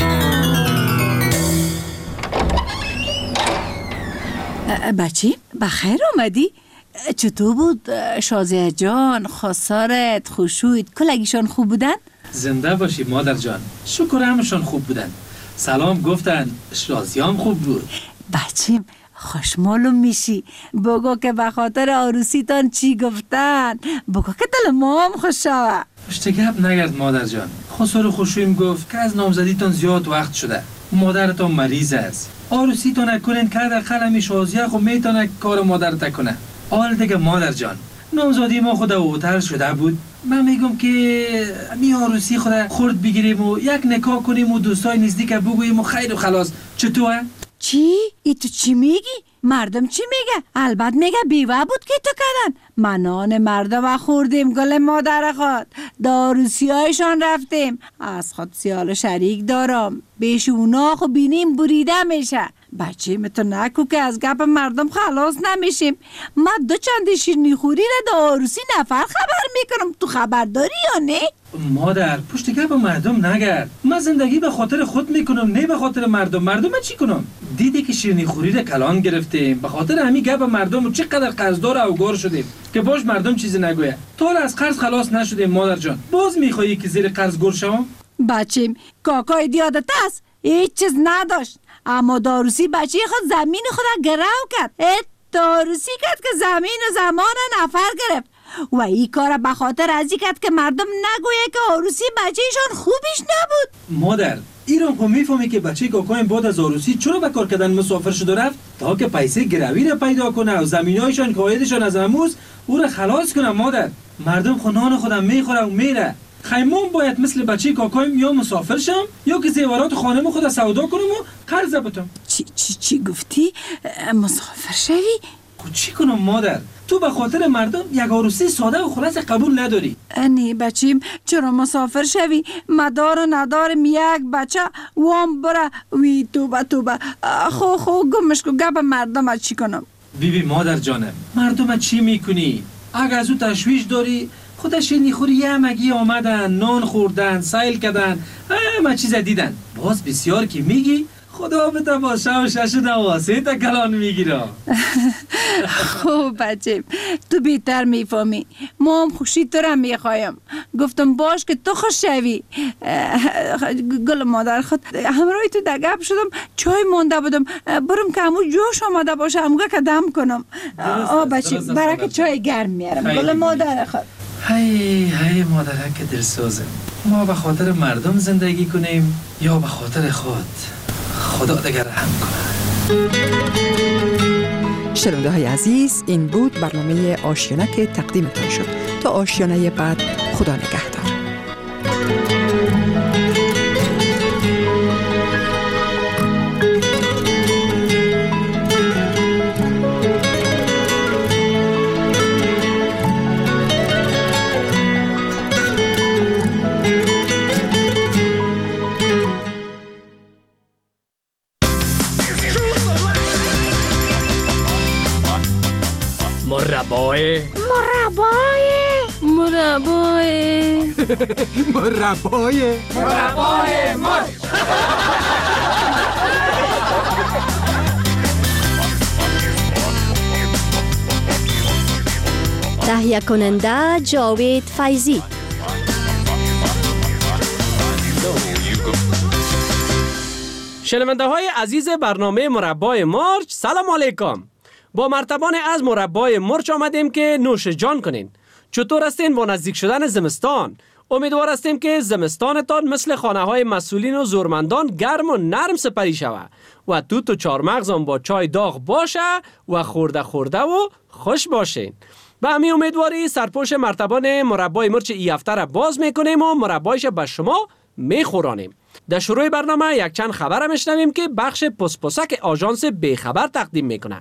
بچی بخیر آمدی؟ چطور بود شازیه جان، خسارت، خوشویت، کلگیشان خوب بودن؟ زنده باشی مادر جان، شکر همشان خوب بودن. سلام گفتن، شازیام خوب بود. بچیم خوش معلوم میشی. بگو که به خاطر عروسیتان چی گفتن، بگو که دل ما هم خوش شوه. پشت گپ نگرد مادر جان. خسار خوشویم گفت که از نامزدیتان زیاد وقت شده، مادرتان مریض است، عروسیتان نکنین که در قلمی شازیه خب میتونه کار مادرت کنه. حال دیگه مادر جان، نامزادی ما خود اوتر شده بود. من میگم که می عروسی خود خورد بگیریم و یک نکاح کنیم و دوستای نزدیک بگوییم و خیر و خلاص. چطوره؟ چی؟ ای تو چی میگی؟ مردم چی میگه؟ البته میگه بیوه بود که تو کردن. منان مردم خوردیم گل مادر خود، داروسی هایشان رفتیم. از خود سیال شریک دارم، بیش اونا خو بینیم بریده میشه. بچه تو نکو که از گپ مردم خلاص نمیشیم. من دو چند شیرینی خوری را دا عروسی نفر خبر میکنم، تو خبر داری یا نه؟ مادر پشت گپ مردم نگرد. من زندگی به خاطر خود میکنم، نه به خاطر مردم. مردم چی کنم؟ دیدی که شیرینی خوری را کلان گرفتیم، به خاطر همین گپ مردم و چقدر قرضدار و گور شدیم که باش مردم چیزی نگویه. تا از قرض خلاص نشدیم مادر جان. باز میخوایی که زیر قرض گور شوم؟ بچیم کاکای دیادت است، هیچ چیز نداشت، اما داروسی بچه خود زمین خود گرو کرد. داروسی کرد که زمین و زمان نفر گرفت و این کار به خاطر ازی کرد که مردم نگویه که عروسی بچه ایشان خوبیش نبود. مادر ایران خو میفهمی که بچه کاکایم بعد از عروسی چرا به کار کردن مسافر شده رفت؟ تا که پیسه گروی را پیدا کنه و زمینایشان که عایدشان از اموز او را خلاص کنه. مادر مردم خو نان خودم میخوره و میره. خیمون باید مثل بچه کاکایم یا مسافر شم یا که زیورات خانم خود سودا کنم و قرض بتم. چی گفتی؟ مسافر شوی؟ خود چی کنم مادر؟ تو به خاطر مردم یک عروسی ساده و خلاص قبول نداری. نه بچیم چرا مسافر شوی؟ مدار و ندارم یک بچه وام بره وی توبه. خو گمش کو گپ مردم چی کنم؟ بیبی مادر جانم، مردم چی میکنی؟ اگر از او تشویش داری خودش نیخوری یه مگی آمدن، نان خوردن، سیل کردن، همه چیز دیدن. باز بسیار که میگی خدا بتا باشه و شش نواسه تا کلان میگیره. بچه تو بیتر میفهمی. ما هم خوشی تو را میخوایم. گفتم باش که تو خوش شوی. گل مادر خود همراهی تو در گپ شدم، چای مونده بودم، برم که همون جوش آمده باشه همگه که دم کنم. بچه برای چای گرم میارم. گل مادر خود. هی مادرک که دلسوزه. ما به خاطر مردم زندگی کنیم یا به خاطر خود؟ خدا دیگر رحم کنه. شنونده های عزیز، این بود برنامه آشیانه که تقدیمتان شد. تا آشیانه بعد، خدا نگهدار. مربای مرچ. تهیه کننده جاوید فیضی. شنونده های عزیز برنامه مربای مرچ، سلام علیکم. با مرتبان از مربای مرچ آمدیم که نوش جان کنین. چطور هستین با نزدیک شدن زمستان؟ امیدوار هستیم که زمستانتان مثل خانه های مسئولین و زورمندان گرم و نرم سپری شود و توت و چارمغزان با چای داغ باشه و خورده و خوش باشین. به همین امیدواری سرپوش مرتبان مربای مرچ ای هفته را باز میکنیم و مربایش به شما میخورانیم. در شروع برنامه یک چند خبر میشنویم که بخش پسپسک آژانس بیخبر تقدیم میکنه.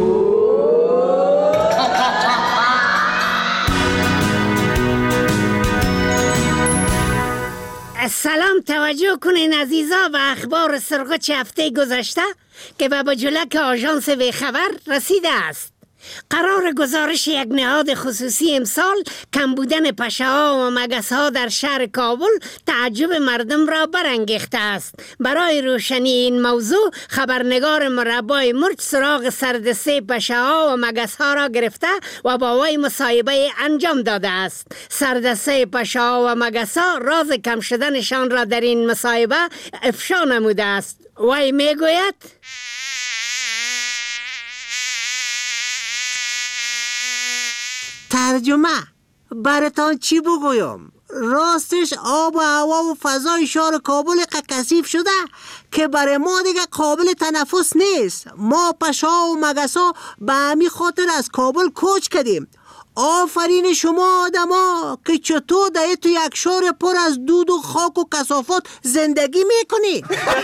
سلام، توجه کنین عزیزا و اخبار سرغچ هفته گذشته که به بجلک آژانس بیخبر رسیده است. قرار گزارش یک نهاد خصوصی امسال کم بودن پشه‌ها و مگس‌ها در شهر کابل تعجب مردم را برانگیخته است. برای روشنی این موضوع خبرنگار مربای مرچ سراغ سردسته پشه‌ها و مگس‌ها را گرفته و با وی مصاحبه انجام داده است. سردسته پشه‌ها و مگس‌ها راز کم شدنشان را در این مصاحبه افشا نموده است. وی میگوید: ترجمه براتان چی بگویم؟ راستش آب و هوا و فضای شهر کابل کثیف شده که برای ما دیگه قابل تنفس نیست. ما پشا و مگسا به همین خاطر از کابل کوچ کردیم. آفرین شما آدما که چطور در تو یک شهر پر از دود و خاک و کثافات زندگی میکنی.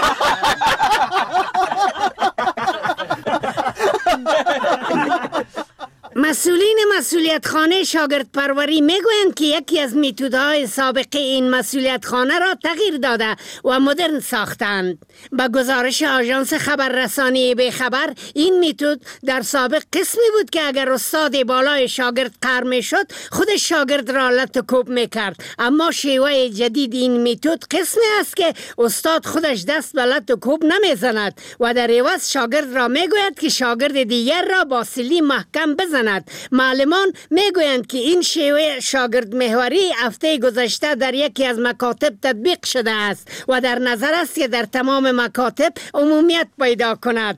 مسئولین مسئولیت خانه شاگرد پروری میگویند که یکی از میتودهای سابقه این مسئولیت خانه را تغییر داده و مدرن ساختند. با گزارش آژانس خبررسانی بیخبر، این میتود در سابق قسمی بود که اگر استاد بالای شاگرد قهر میشد خود شاگرد را لط و کوب میکرد، اما شیوه جدید این میتود قسمی است که استاد خودش دست به لط و کوب نمیزند و در عوض شاگرد را میگوید که شاگرد دیگر را با سلی محکم بزند. معلمان میگویند که این شیوه شاگرد محوری هفته گذشته در یکی از مکاتب تطبیق شده است و در نظر است که در تمام مکاتب عمومیت پیدا کند.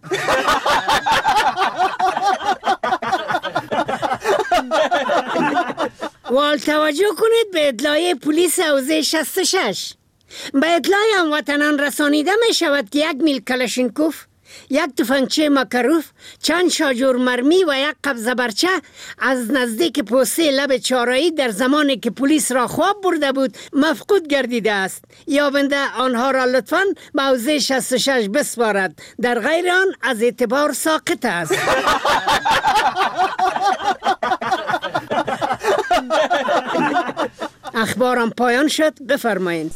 وال توجه کنید به اطلاع پلیس حوزه 66. به اطلاع هموطنان رسانیده می شود که 1 میل کلاشینکوف، 1 تفنگچه مکروف، چند شاجور مرمی و 1 قبضه برچه از نزدیک پوسته لب چارایی در زمانی که پلیس را خواب برده بود مفقود گردیده است. یابنده آنها را لطفاً به حوزه 66 بسپارد، در غیر آن از اعتبار ساقط است. اخبارم پایان شد، بفرمایید.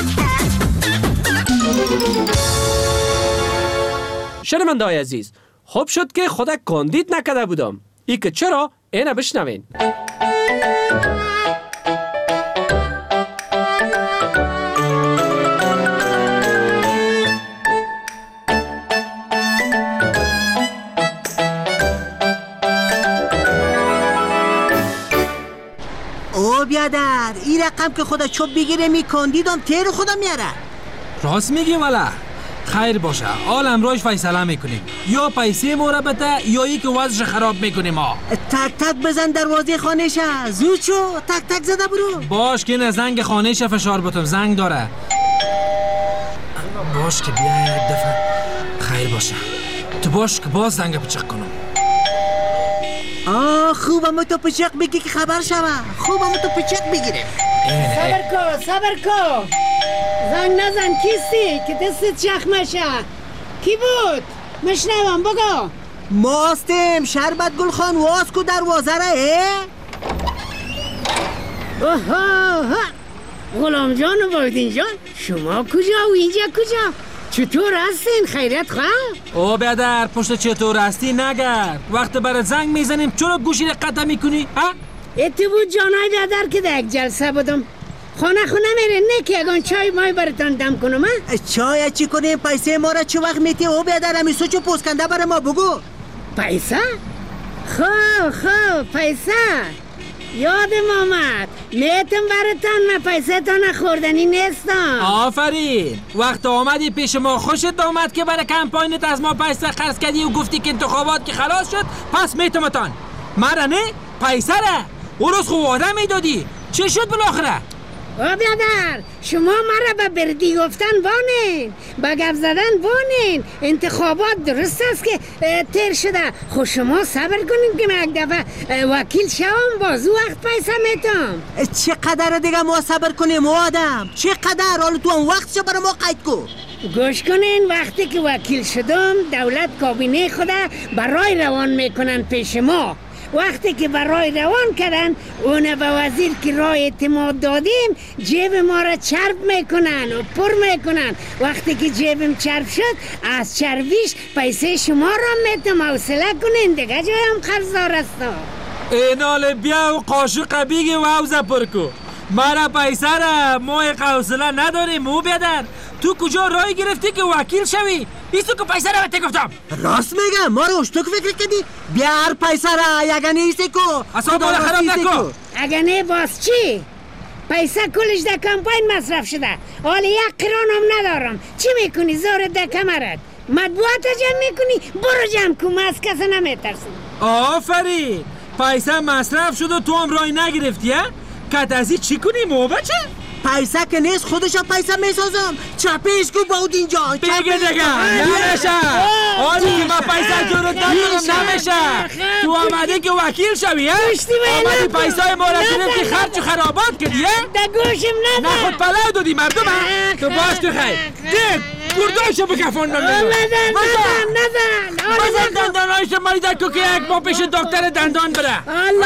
شنونده‌های عزیز، خوب شد که خودک کاندید نکده بودم. ای که چرا؟ اینه بشنوین. او بیادر این رقم که خدا چوب بگیره میکندیدم تیر خودم میاره. راست میگی والا. خیر باشه، حال امروز فیصله میکنیم. یا پیسه ما را بده یا ای که وضعش خراب میکنیم ما. تک تک بزن دروازه خانه‌ش. زود شو، تک تک زده برو. باش که نه زنگ خانه‌ش فشار بتم، زنگ داره. باش که بیا یک دفعه. خیر باشه. تو باش که باز زنگ پچق کنم. خوبم تو پچق بگی که خبر شوه. خوبم تو پچق بگیره. صبر کو. زنگ نزن. کیستی که دستت چخمشه؟ کی بود؟ مشنوم بگو. ماستم شربت گل خان واز کو دروازه اوه غلام جان و بایدین جان، شما کجا و اینجا کجا؟ چطور هستین؟ خیریت خواه؟ او بیادر پشت چطور هستی نگرد. وقت برات زنگ میزنیم چرا گوشی رو قطع میکنی؟ ات بود جانای بیادر که در یک جلسه بودم. خونه میره نه که اگان چای مای براتان دم کنم. چای چی کنیم؟ پیسه ما را چه وقت میتی؟ او بیادر همیسو چو پوسکنده برای ما بگو. پیسه؟ خب پیسه یادم آمد. میتم براتان من پیسه تا نخوردنی نیستم. آفرین. وقت آمدی پیش ما خوشت آمد که برای کمپاینت از ما پیسه خرج کردی و گفتی که انتخابات که خلاص شد پس میتمتان. مرا نه؟ پیسه را او روز خوب آدم میدادی. چه شد بالاخره؟ بیادر شما مرا به بردی گفتن وانین، به گپ زدن وانین. انتخابات درست است که تیر شده. خب شما صبر کنین که من یک دفعه وکیل شوم بازو وقت پیسه میتم. چقدر دیگه ما صبر کنیم آدم؟ چقدر؟ حالا تو هم وقتشو برای ما قید کن. گوش کنین، وقتی که وکیل شدم دولت کابینه خود برای روان میکنن پیش ما. وقتی که برای روان کردن اون به وزیر که رای اعتماد دادیم جیب ما را چرب میکنن و پر میکنن. وقتی که جیبم چرب شد از چربیش پیسه شما را میتم. حوصله کنین دیگه جایم خرزدار هستم. اینال بیا و قاشق بیگی و حوزه پر کو. مرا پیسه را ما حوصله نداریم. او بیادر تو کجا رای گرفتی که وکیل شوی؟ ایستو که پیسه را بهت گفتم. راست میگم ما رو اشتوک فکر کردی؟ بیار پیسه را یگانه ایستی کو. اصلا بالا خراب نکن. اگانه باز چی؟ پیسه کلش در کمپاین مصرف شده. حالا یک قرانم ندارم. چی میکنی زورت در کمرت؟ مطبوعات جمع میکنی؟ برو جمع کن. من از کسی نمیترسم. آفرین. پیسه مصرف شد و تو هم رای نگرفتی ها؟ کتازی چی کنی مو بچه؟ پیسه که نیست خودشا پیسه میسازم. چپیش کو باودین جان. بگه دیگه نمیشه. حالی که من پیسه جورت ندارم نمیشه. تو آمده که وکیل شوی آمدی پیسه ما را گرفتی خرج و خرابات کردی در گوشم ندارم. نه خود پلاو دادی مردم تو باش تو خیر دید گردایشو بکفان نزن دندانایش مالی در که یک با پیش دکتر دندان بره.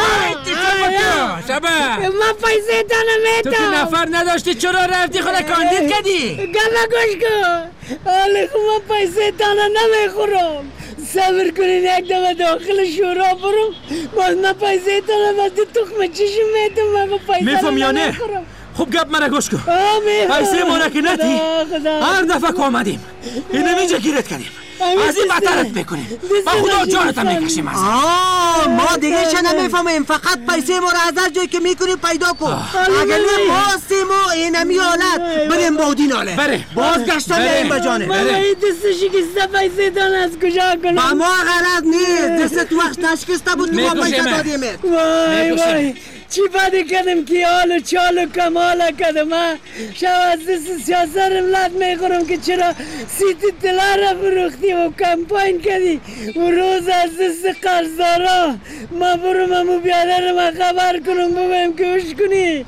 شبه من پیسه تا نمیتم. تو که نفر نداشتی چرا رفتی خود کاندید کردی؟ گلا گوش کن. حالا خب من پیسه تا نمیخورم. صبر کنین یک دفعه داخل شورا برم باز من پیسه تا نمیتم. تخمه چشم میتم من پیسه میفهم یا نه؟ خب گپ مرا گوش کن. پیسه ما را که ندی هر دفعه که آمدیم اینم اینجا گیرت کنیم از این بدترت میکنیم با خدا جانتا میکشیم از ما دیگه چه نمیفهمیم. فقط پیسه ما را از هر جایی که میکنیم پیدا کن. اگر نماستیم و اینمی حالت بریم بودین حاله بازگشتا بریم بجانه. من این دست شکسته پیسه دان از کجا کنم؟ با ما غرض نیست. دست تو وقت نشکسته بود که ما پیسه دادیمت. وای چی بده کردم که حال و چال و کمال کردم. شو از دست سیاسر ملت میخورم که چرا سیت طلا را فروختی و کمپاین کردی و روز از دست قرضدارا. ما برم امو بیادر ما خبر کنم بگویم که وش کنی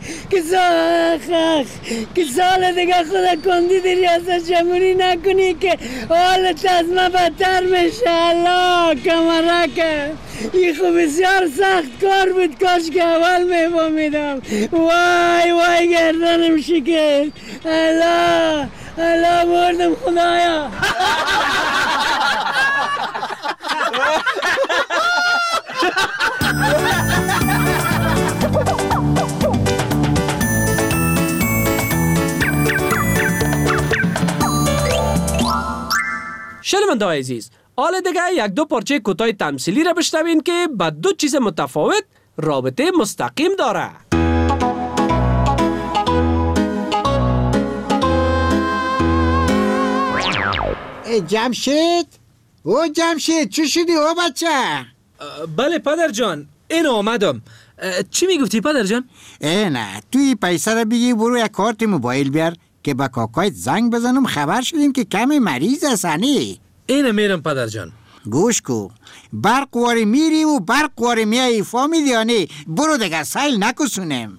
که سال دیگه خدا کندید ریاست جمهوری نکنی که حالت از ما بدتر میشه. الله کمرکه این خب بسیار سخت کار بود. کاش که اول میفهمیدم. وای گردنم شکست. الله مردم خدایا. شنونده‌های عزیز، حالا دیگه یک دو پارچه کوتاه تمثیلی را بشنوین که با دو چیز متفاوت رابطه مستقیم داره. جمشید؟ او جمشید چی شدی او بچه؟ بله پدر جان، این آمدم. چی میگفتی پدر جان؟ نه توی پیسه را بگی برو یک کارت موبایل بیار که با کاکایت زنگ بزنم خبر شدیم که کمی مریض هستنی. اینه میرم پدر جان. گوش کو، برق واری میری و برق واری میایی، فهمیدی یا نه؟ برو دیگه سیل نکسونیم.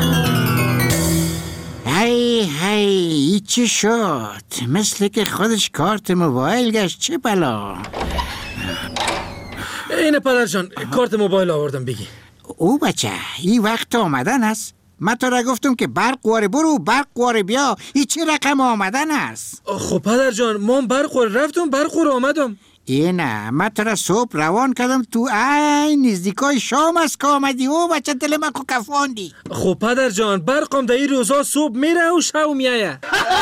هی چی شد؟ مثل که خودش کارت موبایل گشت. چه بلا؟ اینه پدر جان، کارت موبایل آوردم بگی. او بچه این وقت آمدن است. من تو را گفتم که برق واره برو برق واره بیا. این چه رقم آمدن است؟ خب پدر جان، ما برق واره رفتم برق واره آمدم. نه من تو را صبح روان کردم تو نزدیکای شام است که آمدی. او بچه دل من کو کفاندی. خب پدر جان، برقم در این روزا صبح میره و شب میایه.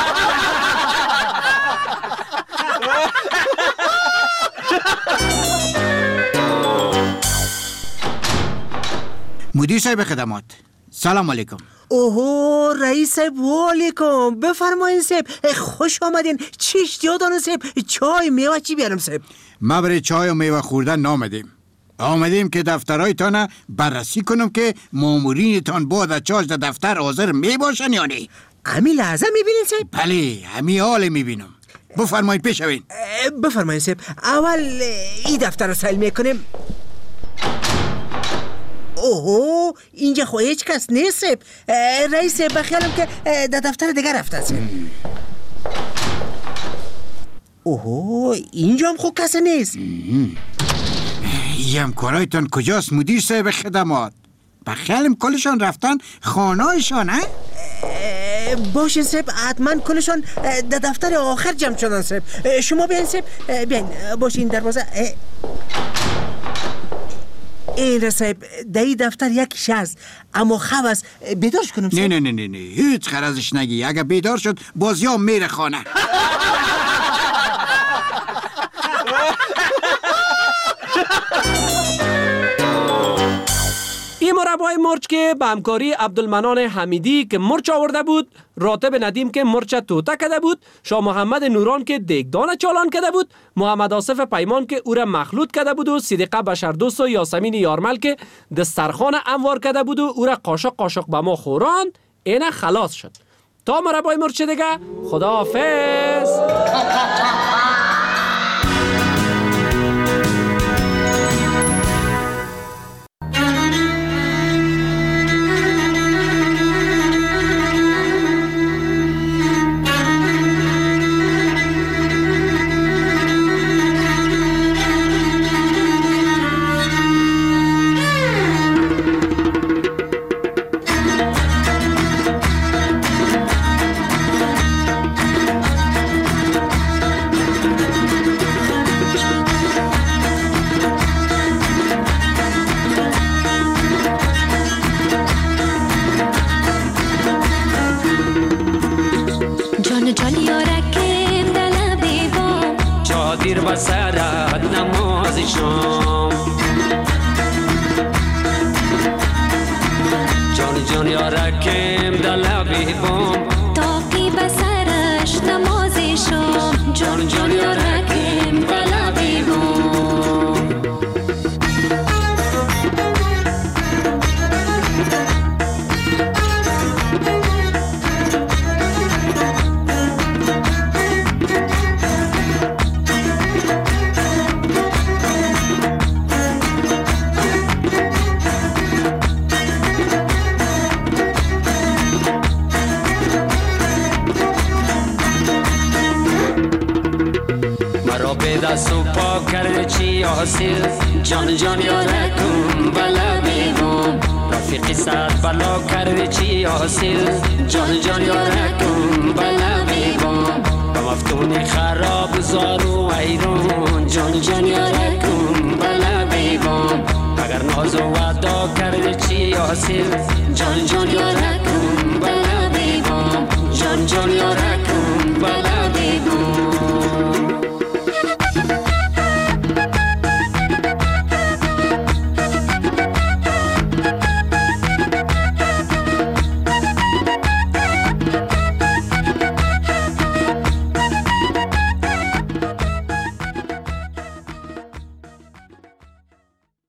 مدیر صاحب خدمات، سلام علیکم. اوه رئیس صاحب و علیکم. بفرمایین صاحب، خوش آمدین. چی اشتیا دارن صاحب؟ چای میوه چی بیارم صاحب؟ ما برای چای و میوه خوردن نامدیم. آمدیم که دفترهایتان بررسی کنم که مامورینتان بعد از چاش در دفتر حاضر می باشن یا نه. همی لحظه میبینین صاحب؟ بله همی حال میبینم. بفرمایید پیش شوین. بفرمایید صاحب. اول این دفتر رو سیل میکنیم. اوه اینجا خو هیچ کس نیست صاحب. رئیس بخیالم که در دفتر دیگر رفته صاحب. اوه اینجا هم خو کس نیست. همکارایتان کجاست مدیر صاحب خدمات؟ بخیالم کلشان رفتن خانهایشان. باشین صاحب، حتما کلشان در دفتر آخر جمع شدن صاحب. شما بیاین صاحب، بیاین باشین دروازه. این را صاحب در این دفتر یکیش هست اما خواب است. بیدارش کنم صاحب؟ نه هیچ خرازش نگی. اگه بیدار شد بازیام میره خانه. این مربای مرچ که به همکاری عبدالمنان حمیدی که مرچ آورده بود، راتب ندیم که مرچ توته کده بود، شاه محمد نوران که دیگدان چالان کده بود، محمد آصف پیمان که او را مخلوط کده بود و صدیقه بشردوست و یاسمین یارمل که دسترخوان انوار کده بود و او را قاشق به ما خوراند. اینه خلاص شد. تا مربای مرچ دیگه، خداحافظ. دیر بسرد نماز شام جان یارکم در لبی بام تاقی بسرش نماز شام جان یارکم در لبی بام دست و پا کرده چی حاصل جان یارکم بلا بیگم رفیقی صد بلا کرده چی حاصل جان یارکم بلا بیگم دونه خراب زار و ویران جان جان یارکم بلا بیبام اگر ناز و وعدا کرده چی حاصل جان جان یارکم بلا بیبام جان جان یارکم بلا